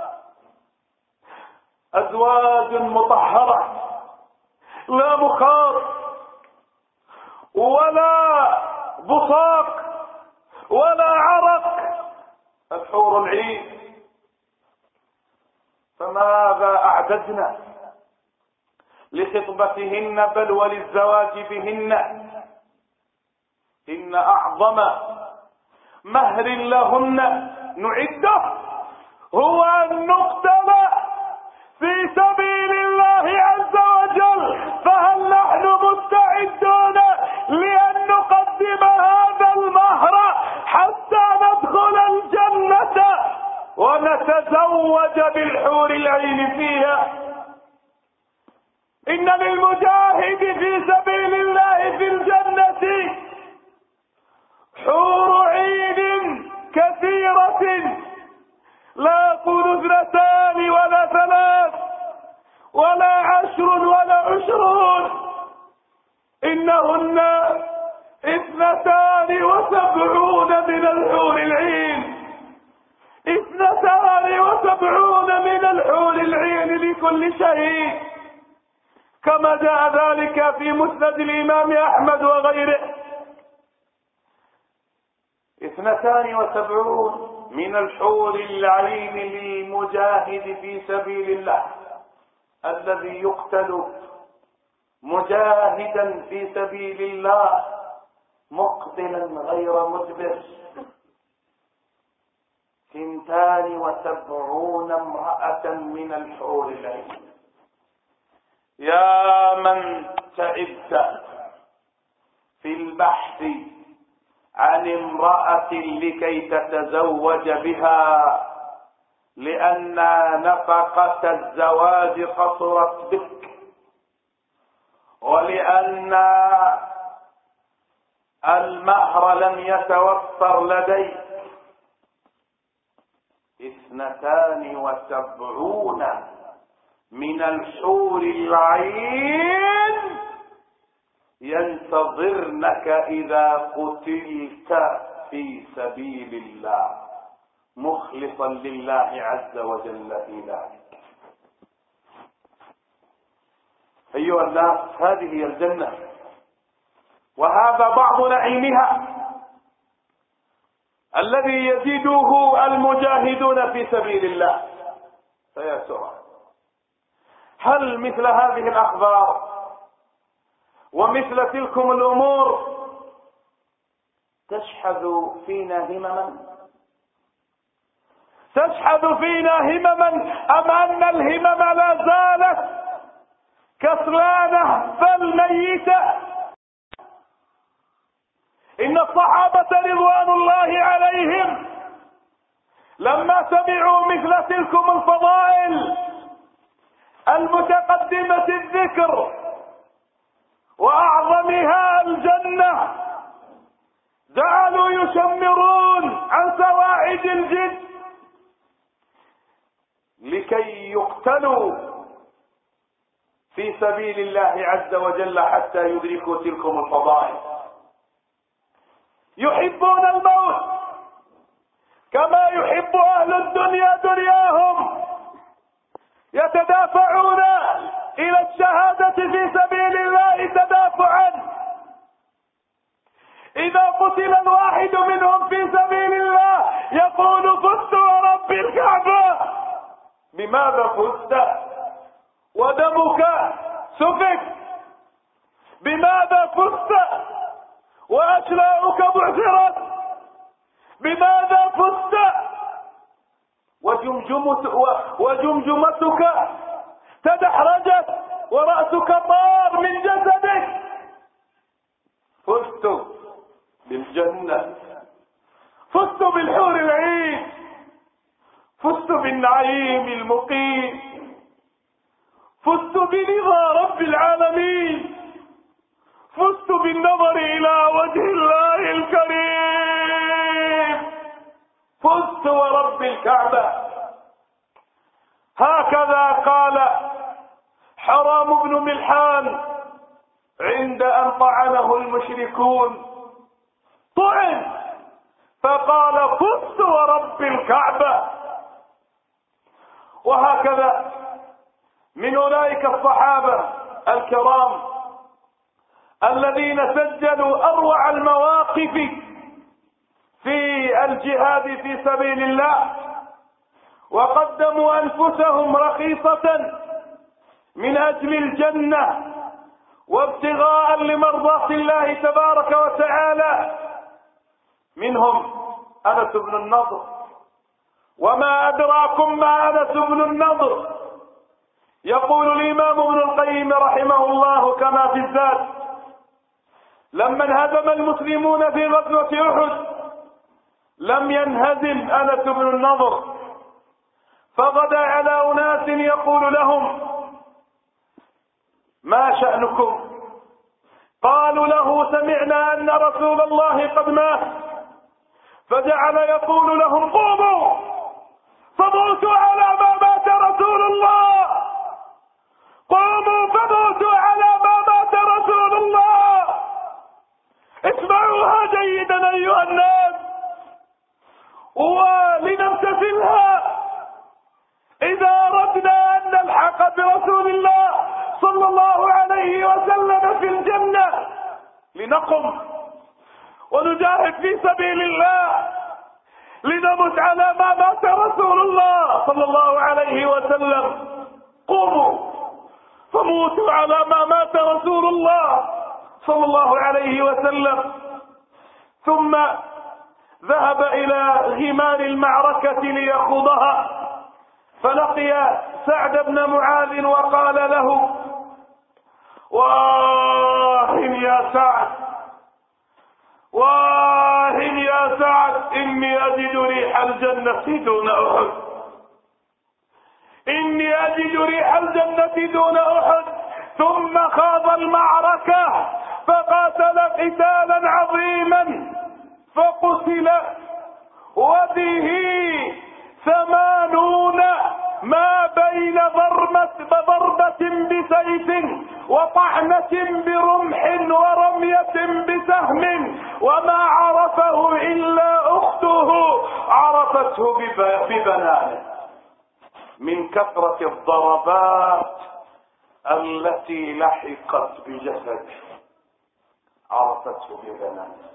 [SPEAKER 1] أزواج مطهرة، لا مخاط ولا بصاق ولا عرق. الحور العين فماذا أعددنا لخطبتهن بل وللزواج بهن؟ إن أعظم مهر لهن نعده هو أن نقتل في سبيل الله عز وجل، فهل نحن مستعدون لأن نقدم هذا المهر حتى ندخل الجنة ونتزوج بالحور العين فيها. إن للمجاهد في سبيل الله في الجنة حور عين كثيرة لا يكون اثنتان ولا ثلاث ولا عشر ولا عشرون، إنهن اثنتان وسبعون من الحور العين، اثنتان وسبعون من الحور العين لكل شهيد، كما جاء ذلك في مسند الإمام أحمد وغيره. اثنتان وسبعون من الحور العين للمجاهد في سبيل الله الذي يقتل مجاهدا في سبيل الله مقبلا غير مدبر. ثنتان وسبعون امرأة من الحور العين. يا من تعبت في البحث عن امرأة لكي تتزوج بها لأن نفقة الزواج قصرت بك، ولأن المهر لم يتوفر لديك. اثنتان وسبعون من الحور العين ينتظرنك إذا قتلت في سبيل الله مخلصا لله عز وجل في ذلك. أيها الناس، هذه هي الجنة وهذا بعض نعيمها الذي يزيده المجاهدون في سبيل الله. فيا ترى هل مثل هذه الأخبار ومثل تلكم الأمور تشحذ فينا همما تشحذ فينا همما أم أن الهمم لا زالت كسلانة بل ميتة؟ إن الصحابة رضوان الله عليهم لما سمعوا مثل تلكم الفضائل المتقدمة الذكر وأعظمها الجنة جعلوا يشمرون عن سواعد الجد لكي يقتلوا في سبيل الله عز وجل حتى يدركوا تلكم الفضائل. يحبون الموت كما يحب أهل الدنيا دنياهم، يتدافعون إلى الشهادة في سبيل الله تدافعا. إذا قتل الواحد منهم في سبيل الله يقول فزت ورب الكعبة. بماذا فزت ودمك سفك؟ بماذا فزت وأشلاؤك بعثرت؟ بماذا فزت وجمجمتك تدحرجت ورأسك طار من جسدك؟ فزت بالجنة، فزت بالحور العين، فزت بالنعيم المقيم، فزت برضا رب العالمين، فزت بالنظر إلى وجه الله الكريم، فزت ورب الكعبة. هكذا قال حرام بن ملحان عند أن طعنه المشركون، طعن فقال فزت ورب الكعبة. وهكذا من أولئك الصحابة الكرام الذين سجلوا أروع المواقف في الجهاد في سبيل الله وقدموا أنفسهم رخيصة من أجل الجنة وابتغاء لمرضاة الله تبارك وتعالى. منهم أنس بن النضر، وما أدراكم ما أنس بن النضر. يقول الإمام ابن القيم رحمه الله كما في الزاد: لما انهزم المسلمون في غزوة أحد لم ينهزم أنس بن النضر، يقول لهم: ما شأنكم؟ قالوا له: سمعنا أن رسول الله قد مات. فجعل يقول لهم: قوموا فموتوا على ما مات رسول الله، قوموا فموتوا على ما مات رسول الله. اسمعوها جيدا أيها الناس ولنمتثلها إذا أردنا أن نلحق برسول الله صلى الله عليه وسلم في الجنة. لنقم ونجاهد في سبيل الله، لنمت على ما مات رسول الله صلى الله عليه وسلم. قوموا فموتوا على ما مات رسول الله صلى الله عليه وسلم. ثم ذهب إلى غمار المعركة ليخوضها، فلقي سعد بن معاذ وقال له: واه يا سعد، واه يا سعد، إني أجد ريح الجنة دون أحد، إني أجد ريح الجنة دون أحد. ثم خاض المعركة فقاتل قتالا عظيما فقتل وبه ثمانون ما بين ضربة ضربة بسيف وطعنة برمح ورمية بسهم، وما عرفه إلا أخته عرفته ببنانه من كثرة الضربات التي لحقت بجسده، عرفته ببنانه.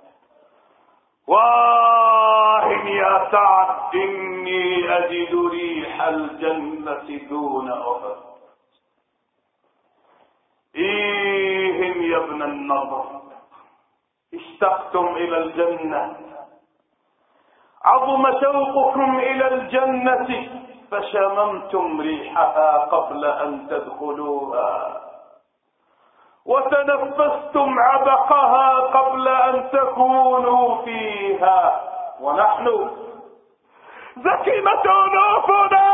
[SPEAKER 1] واه يا سعد، إني أجد ريح الجنة دون أحد. إيه يا ابن النضر، اشتقتم إلى الجنة، عظم شوقكم إلى الجنة، فشممتم ريحها قبل أن تدخلوها، وتنفستم عبقها قبل أن تكونوا فيها. ونحن زكمت أنوفنا،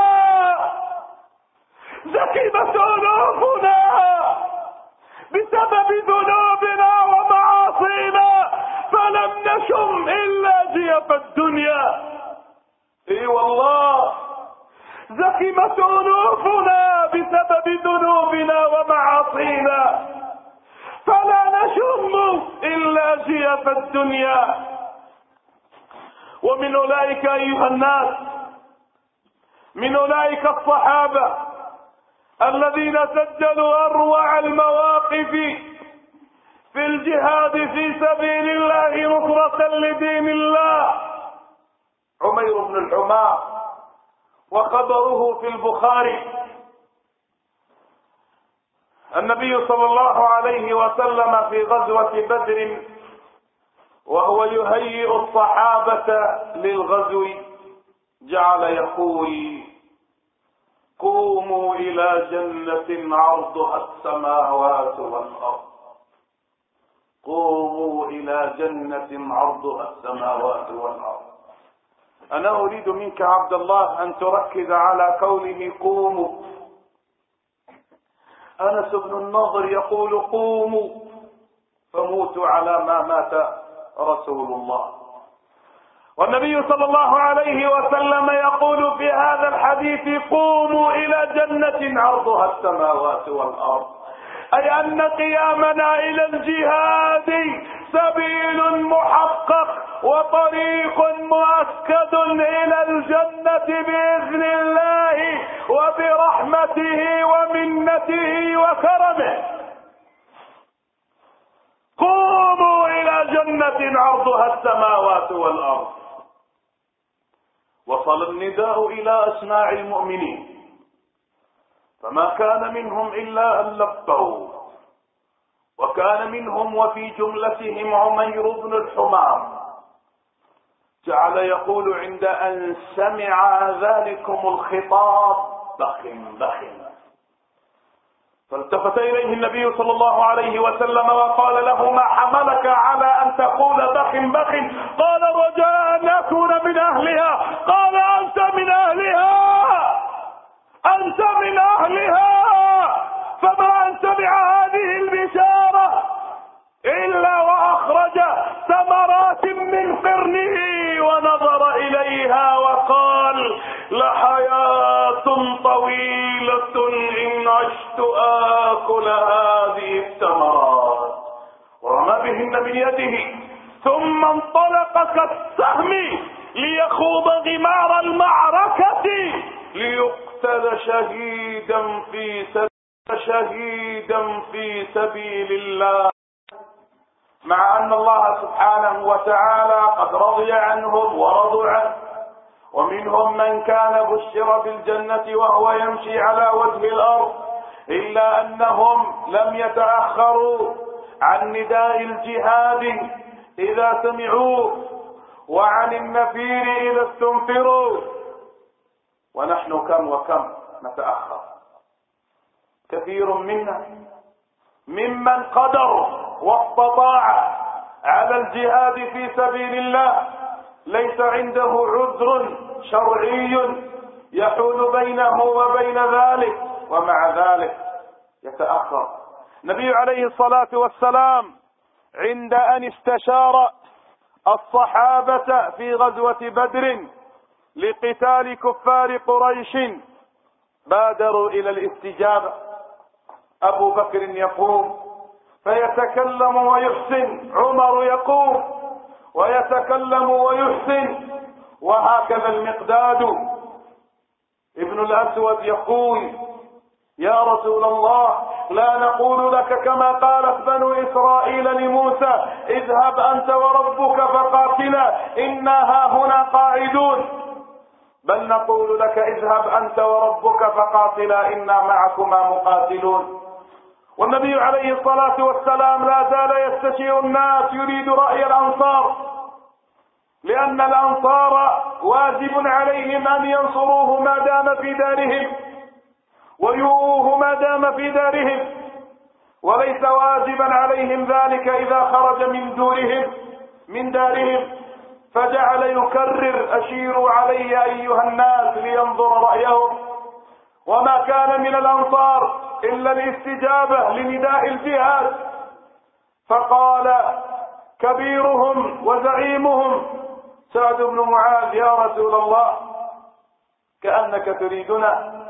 [SPEAKER 1] زكمت أنوفنا بسبب ذنوبنا ومعاصينا، فلم نشم إلا جيف الدنيا. اي والله، زكمت أنوفنا بسبب ذنوبنا ومعاصينا، فلا نشم إلا جيف الدنيا. ومن أولئك أيها الناس، من أولئك الصحابة الذين سجلوا أروع المواقف في الجهاد في سبيل الله نصرة لدين الله، عمير بن الحمام، وخبره في البخاري. النبي صلى الله عليه وسلم في غزوة بدر وهو يهيئ الصحابة للغزو جعل يقول: قوموا إلى جنة عرضها السماوات والأرض، قوموا إلى جنة عرضها السماوات والأرض. أنا أريد منك عبد الله أن تركز على قوله قوموا. أنس بن النضر يقول: قوموا فموتوا على ما مات رسول الله. والنبي صلى الله عليه وسلم يقول في هذا الحديث: قوموا إلى جنة عرضها السماوات والأرض، أي أن قيامنا إلى الجهاد سبيل محقق وطريق مؤكد إلى الجنة بإذن الله وبرحمته ومنته وكرمه. قوموا إلى جنة عرضها السماوات والأرض. وصل النداء إلى أسماع المؤمنين، فما كان منهم إلا أن لبوا، وكان منهم وفي جملتهم عمير بن الحمام، جعل يقول عند أن سمع ذلكم الخطاب: بخ بخ. فالتفت إليه النبي صلى الله عليه وسلم وقال له: ما حملك على أن تقول بخ بخ؟ قال: رجاء أن أكون من أهلها. قال: أنت من أهلها، أنت من أهلها. لحياة طويلة إن عشت آكل هذه الثمرات، ورمى بهن من يده، ثم انطلق كالسهم ليخوض غمار المعركة ليقتل شهيدا في سبيل شهيدا في سبيل الله، مع أن الله سبحانه وتعالى قد رضي عنهم ورضوا عنه. ومنهم من كان بشر بالجنة وهو يمشي على وجه الأرض، إلا أنهم لم يتأخروا عن نداء الجهاد إذا سمعوه، وعن النفير إذا استنفروا. ونحن كم وكم نتأخر. كثير منا ممن قدر واستطاع على الجهاد في سبيل الله ليس عنده عذر شرعي يحول بينه وبين ذلك، ومع ذلك يتأخر. النبي عليه الصلاة والسلام عند أن استشار الصحابة في غزوة بدر لقتال كفار قريش بادروا إلى الاستجابة. أبو بكر يقوم فيتكلم ويحسن، عمر يقوم ويتكلم ويحسن، وهكذا المقداد ابن الأسود يقول: يا رسول الله، لا نقول لك كما قالت بنو إسرائيل لموسى: اذهب أنت وربك فقاتلا إنا هاهنا قاعدون، بل نقول لك: اذهب أنت وربك فقاتلا إنا معكما مقاتلون. والنبي عليه الصلاة والسلام لا زال يستشير الناس يريد رأي الأنصار، لأن الأنصار واجب عليهم أن ينصروه ما دام في دارهم ويؤوه ما دام في دارهم، وليس واجبا عليهم ذلك إذا خرج من دورهم من دارهم. فجعل يكرر: أشيروا علي أيها الناس لينظر رأيهم. وما كان من الأنصار إلا الاستجابة لنداء الجهاد. فقال كبيرهم وزعيمهم سعد بن معاذ: يا رسول الله، كأنك تريدنا.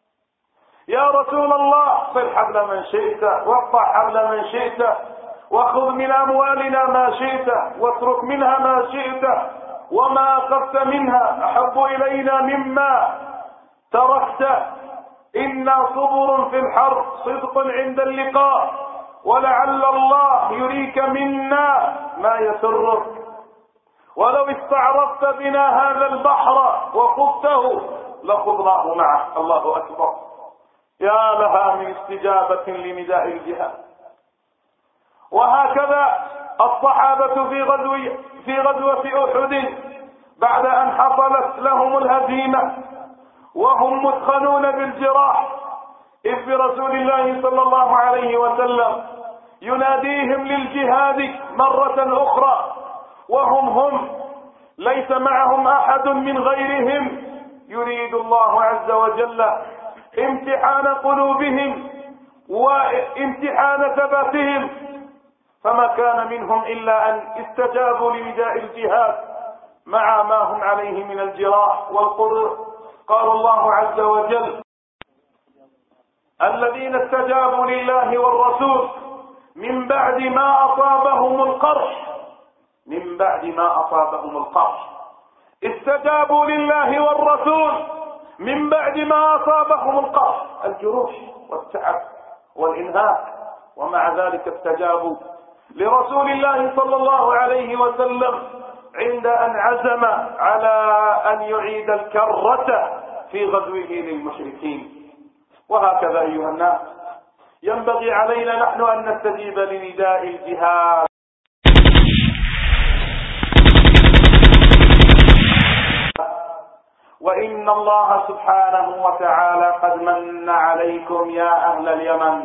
[SPEAKER 1] يا رسول الله، صل حبل من شئت واقطع حبل من شئت وخذ من أموالنا ما شئت واترك منها ما شئت، وما أخذت منها أحب إلينا مما تركت. إنا صبر في الحرب صدق عند اللقاء، ولعل الله يريك منا ما يسرك. ولو استعرضت بنا هذا البحر وخذته لخذناه معه. الله أكبر. يا لها من استجابة لنداء الجهاد. وهكذا الصحابة في غزو في غزوة أحد بعد أن حصلت لهم الهزيمة وهم مثخنون بالجراح، إذ برسول الله صلى الله عليه وسلم يناديهم للجهاد مرة أخرى، وهم هم ليس معهم أحد من غيرهم. يريد الله عز وجل امتحان قلوبهم وامتحان ثباتهم، فما كان منهم إلا أن استجابوا لنداء الجهاد مع ما هم عليه من الجراح والقروح. قال الله عز وجل: الذين استجابوا لله والرسول من بعد ما أصابهم القرح من بعد ما أصابهم القرح استجابوا لله والرسول من بعد ما أصابهم القرح، الجروح والتعب والإنهاك، ومع ذلك استجابوا لرسول الله صلى الله عليه وسلم عند أن عزم على أن يعيد الكرة في غزوه للمشركين. وهكذا أيها الناس ينبغي علينا نحن أن نستجيب لنداء الجهاد. وإن الله سبحانه وتعالى قد من عليكم يا أهل اليمن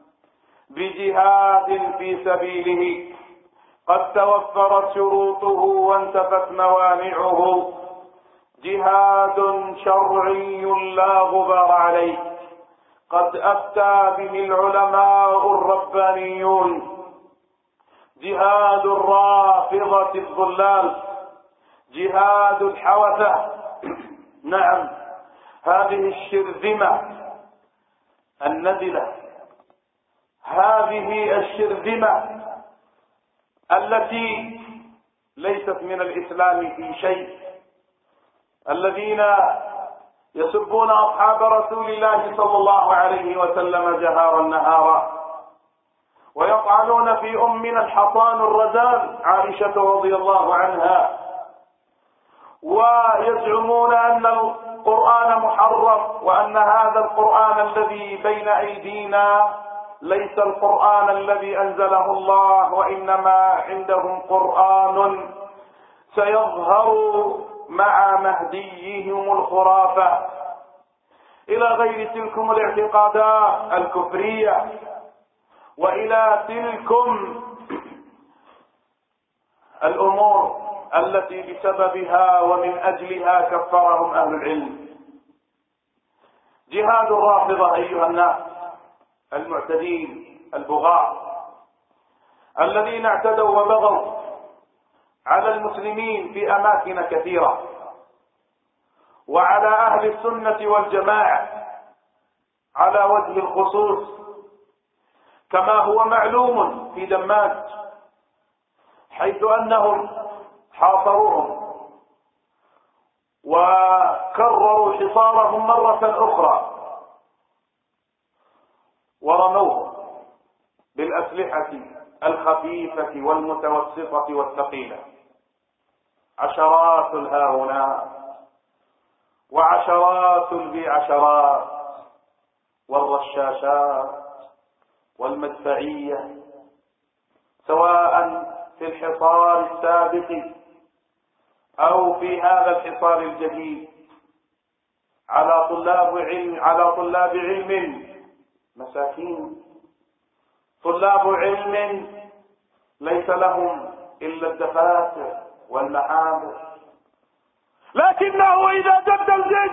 [SPEAKER 1] بجهاد في سبيله قد توفرت شروطه وانتفت موانعه، جهاد شرعي لا غبار عليه قد أفتى به العلماء الربانيون، جهاد الرافضة الضلال، جهاد الحوثة. نعم، هذه الشرذمة النزلة، هذه الشرذمة التي ليست من الإسلام في شيء، الذين يسبون أصحاب رسول الله صلى الله عليه وسلم جهارا نهارا، ويطعنون في أمنا الحصان الرزان عائشة رضي الله عنها، ويزعمون أن القرآن محرف، وأن هذا القرآن الذي بين أيدينا ليس القرآن الذي أنزله الله، وإنما عندهم قرآن سيظهر مع مهديهم الخرافة، إلى غير تلكم الاعتقادات الكفرية، وإلى تلكم الأمور التي بسببها ومن أجلها كفرهم أهل العلم. جهاد الرافضة أيها الناس المعتدين البغاة الذين اعتدوا وبغوا على المسلمين في أماكن كثيرة، وعلى أهل السنة والجماعة على وجه الخصوص، كما هو معلوم في دماج، حيث أنهم حاصروهم وكرروا حصارهم مرة أخرى، ورموهم بالأسلحة الخفيفة والمتوسطة والثقيلة، عشرات الهاونات وعشرات بعشرات، والرشاشات والمدفعية، سواء في الحصار السابق أو في هذا الحصار الجديد، على طلاب علم على طلاب علم مساكين، طلاب علم ليس لهم إلا الدفاتر والمحابر، لكنه إذا جد الجد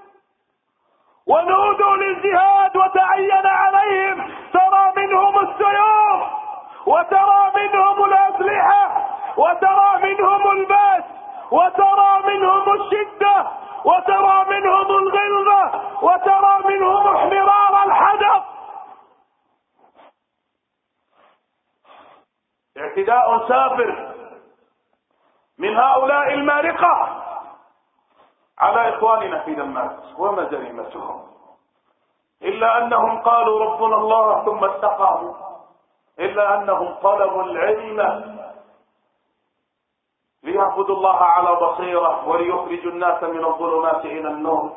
[SPEAKER 1] ونودوا للجهاد وتعين عليهم ترى منهم السيوف، وترى منهم الأسلحة، وترى منهم البأس، وترى منهم الشدة، وترى منهم الغلظة، وترى منهم احمرار الحدث. اعتداء سافر من هؤلاء المارقة على إخواننا في دماغ، وما جريمتهم إلا أنهم قالوا ربنا الله ثم استقاموا، إلا أنهم طلبوا العلم ليعبدوا الله على بصيرة وليخرجوا الناس من الظلمات إلى النور.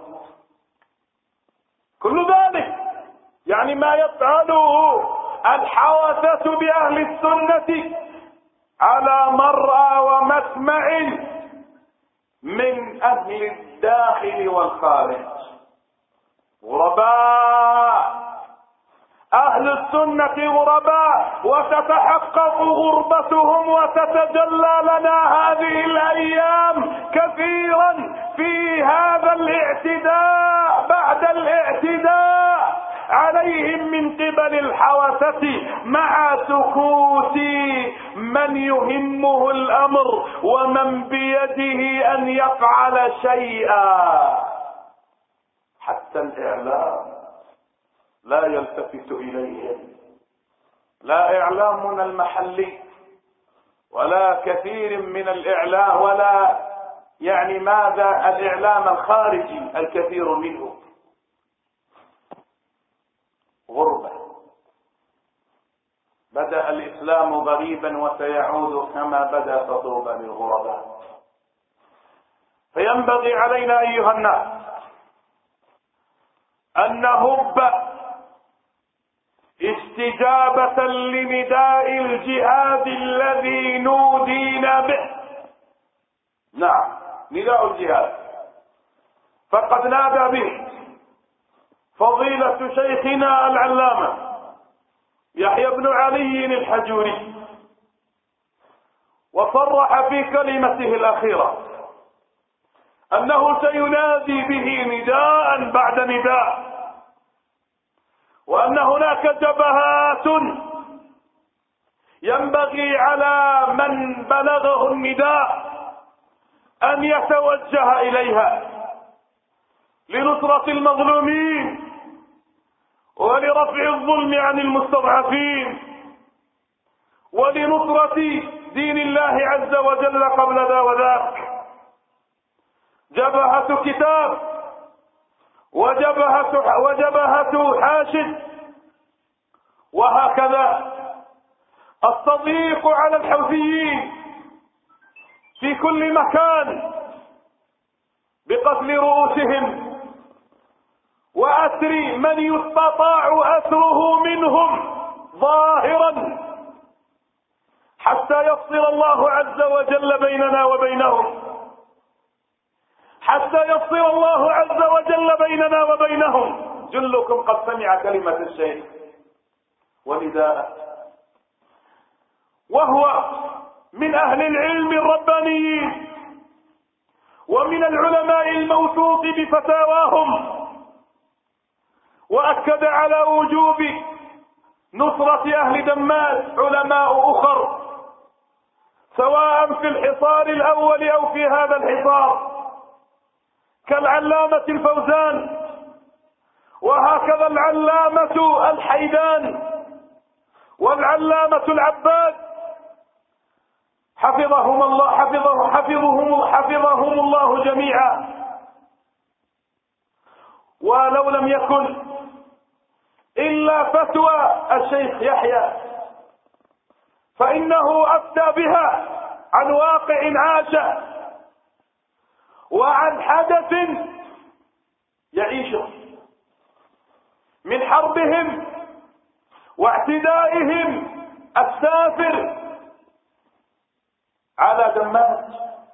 [SPEAKER 1] كل ذلك يعني ما يفعله الحوثة بأهل السنة على مرأى ومسمع من أهل الداخل والخارج، غرباء. أهل السنة غرباء، وتتحقق غربتهم وتتجلى لنا هذه الأيام كثيرا في هذا الاعتداء بعد الاعتداء عليهم من قبل الحوثة، مع سكوت من يهمه الأمر ومن بيده أن يفعل شيئا. حتى الإعلام لا يلتفت إليهم، لا إعلامنا المحلي ولا كثير من الإعلام، ولا يعني ماذا الإعلام الخارجي الكثير منه. غربة. بدأ الإسلام غريبا وسيعود كما بدأ، فطوبى للغرباء. فينبغي علينا أيها الناس أن نهب استجابة لنداء الجهاد الذي نودينا به. نعم، نداء الجهاد فقد نادى به فضيلة شيخنا العلامة يحيى بن علي الحجوري، وصرح في كلمته الأخيرة أنه سينادي به نداء بعد نداء، وأن هناك جبهات ينبغي على من بلغه النداء أن يتوجه إليها، لنصرة المظلومين ولرفع الظلم عن المستضعفين ولنصرة دين الله عز وجل قبل ذا وذاك. جبهة كتاب وجبهة, وجبهة حاشد، وهكذا التضييق على الحوثيين في كل مكان بقتل رؤوسهم وأسر من يستطاع أسره منهم ظاهرا حتى يفصل الله عز وجل بيننا وبينهم، حتى يفصل الله عز وجل بيننا وبينهم. جلكم قد سمع كلمة الشيخ ونداءه، وهو من أهل العلم الربانيين ومن العلماء الموثوق بفتاواهم، وأكد على وجوب نصرة أهل دماس علماء أخر سواء في الحصار الأول أو في هذا الحصار كالعلامة الفوزان، وهكذا العلامة الحيدان والعلامة العباد حفظهم الله حفظه حفظهم حفظهم الله جميعا. ولو لم يكن إلا فتوى الشيخ يحيى فإنه أفتى بها عن واقع عاش وعن حدث يعيشه من حربهم واعتدائهم السافر على دماس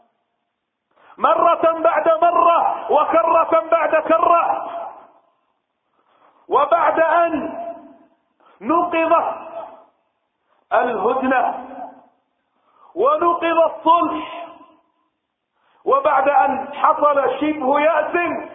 [SPEAKER 1] مرة بعد مرة وكرة بعد كرة، وبعد أن نقض الهدنة ونقض الصلح وبعد أن حصل شبه يأس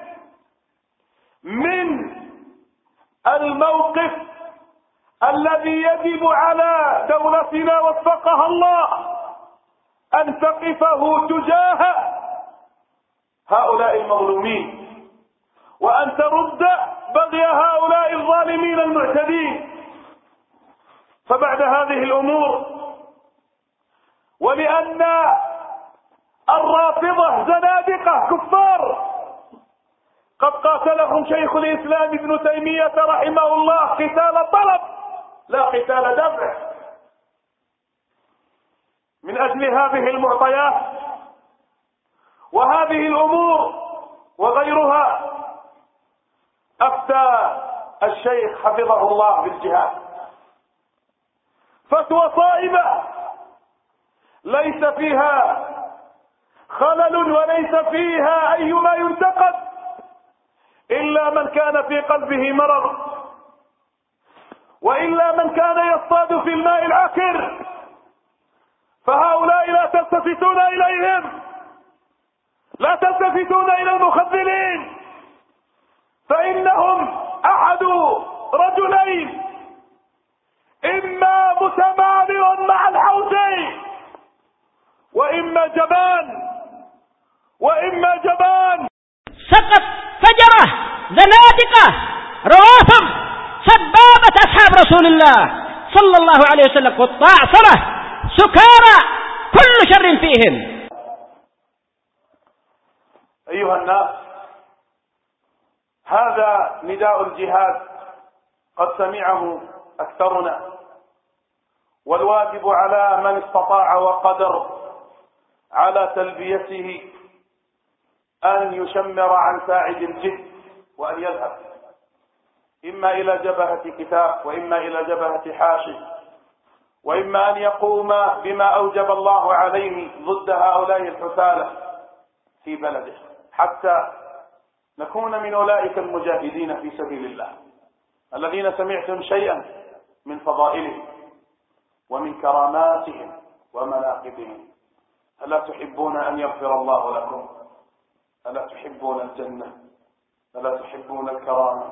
[SPEAKER 1] من الموقف الذي يجب على دولتنا وفقها الله أن تقفه تجاه هؤلاء المظلومين وأن ترد بغي هؤلاء الظالمين المعتدين. فبعد هذه الأمور ولأن الرافضة زنادقة كفار قد قاتلهم شيخ الإسلام ابن تيمية رحمه الله قتال طلب لا قتال دفع. من أجل هذه المعطيات وهذه الأمور وغيرها أفتى الشيخ حفظه الله بالجهاد فتوى صائبة ليس فيها خلل وليس فيها أي ما ينتقد إلا من كان في قلبه مرض، وإلا من كان يصطاد في الماء العكر، فهؤلاء لا تلتفتون إليهم، لا تلتفتون إلى المخذلين، فإنهم أحد رجلين: إما متمالئ مع الحوثي وإما جبان وإما جبان.
[SPEAKER 2] سقط فجرة زنادقة روافض سبابة أصحاب رسول الله صلى الله عليه وسلم قطاع صلاة سكارى كل شر فيهم.
[SPEAKER 1] أيها الناس، هذا نداء الجهاد قد سمعه أكثرنا، والواجب على من استطاع وقدر على تلبيته أن يشمر عن ساعد الجد وأن يذهب إما إلى جبهة كتاب وإما إلى جبهة حاشد، وإما أن يقوم بما أوجب الله عليه ضد هؤلاء الحثالة في بلده حتى نكون من أولئك المجاهدين في سبيل الله الذين سمعتم شيئا من فضائلهم ومن كراماتهم ومناقبهم. ألا تحبون أن يغفر الله لكم؟ ألا تحبون الجنة؟ ألا تحبون الكرامة؟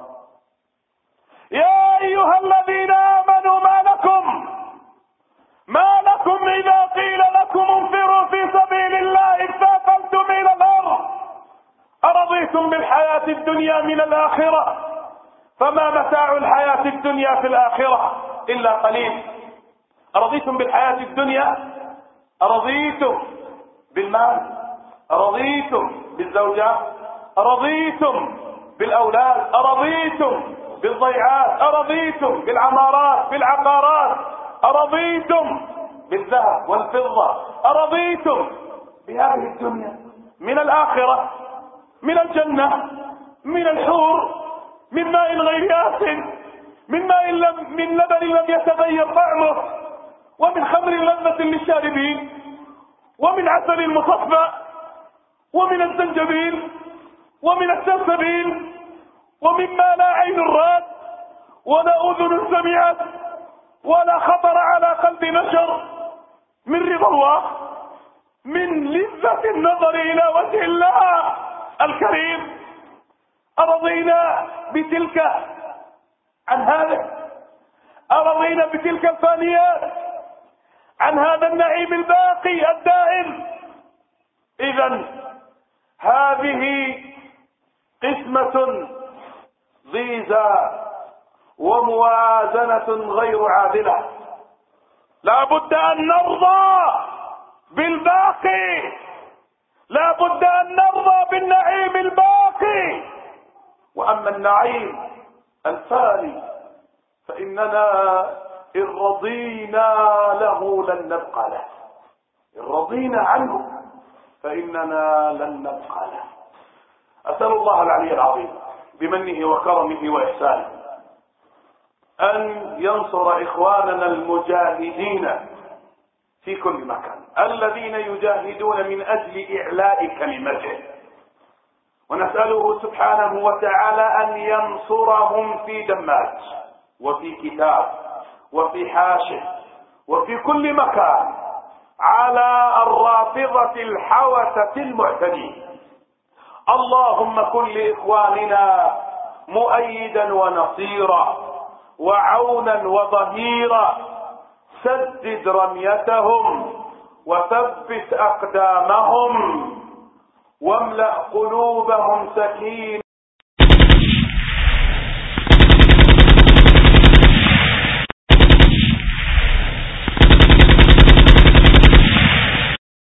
[SPEAKER 1] يا أيها الذين آمنوا ما لكم ما لكم إذا قيل لكم انفروا في سبيل الله اثاقلتم إلى الأرض أرضيتم بالحياة الدنيا الدنيا من الآخرة، فما متاع الحياة الدنيا في الآخرة إلا قليل. أرضيتم بالحياة الدنيا؟ أرضيتم بالمال؟ أرضيتم بالزوجات؟ أرضيتم بالأولاد؟ أرضيتم بالضيعات؟ أرضيتم بالعمارات بالعقارات؟ أرضيتم بالذهب والفضة؟ أرضيتم بهذه الدنيا من الآخرة، من الجنة، من الحور، من ماء غير آسن، من ماء لم من لبن لم يتغير طعمه، ومن خمر لذة للشاربين، ومن عسل مصفى، ومن الزنجبيل، ومن السلسبيل، ومما لا عين رأت ولا أذن سمعت ولا خطر على قلب بشر، من رضا الله، من لذة النظر إلى وجه الله الكريم. أرضينا بتلك عن هذا؟ أرضينا بتلك الفانيات عن هذا النعيم الباقي الدائم؟ إذن هذه قسمة ضيزى وموازنة غير عادلة. لا بد أن نرضى بالباقي، لا بد أن نرضى بالنعيم الباقي. وأما النعيم الفاني فإننا إن رضينا له لن نبقى له، إن رضينا عنه فإننا لن نبقى له. أسأل الله العلي العظيم بمنه وكرمه وإحسانه أن ينصر إخواننا المجاهدين في كل مكان، الذين يجاهدون من أجل إعلاء كلمته، ونسأله سبحانه وتعالى أن ينصرهم في دمات وفي كتاب وفي حاشد وفي كل مكان على الرافضة الحوثة المعتدين. اللهم كن لإخواننا مؤيدا ونصيرا وعونا وظهيرا، سدد رميتهم وثبت أقدامهم واملأ قلوبهم سكينة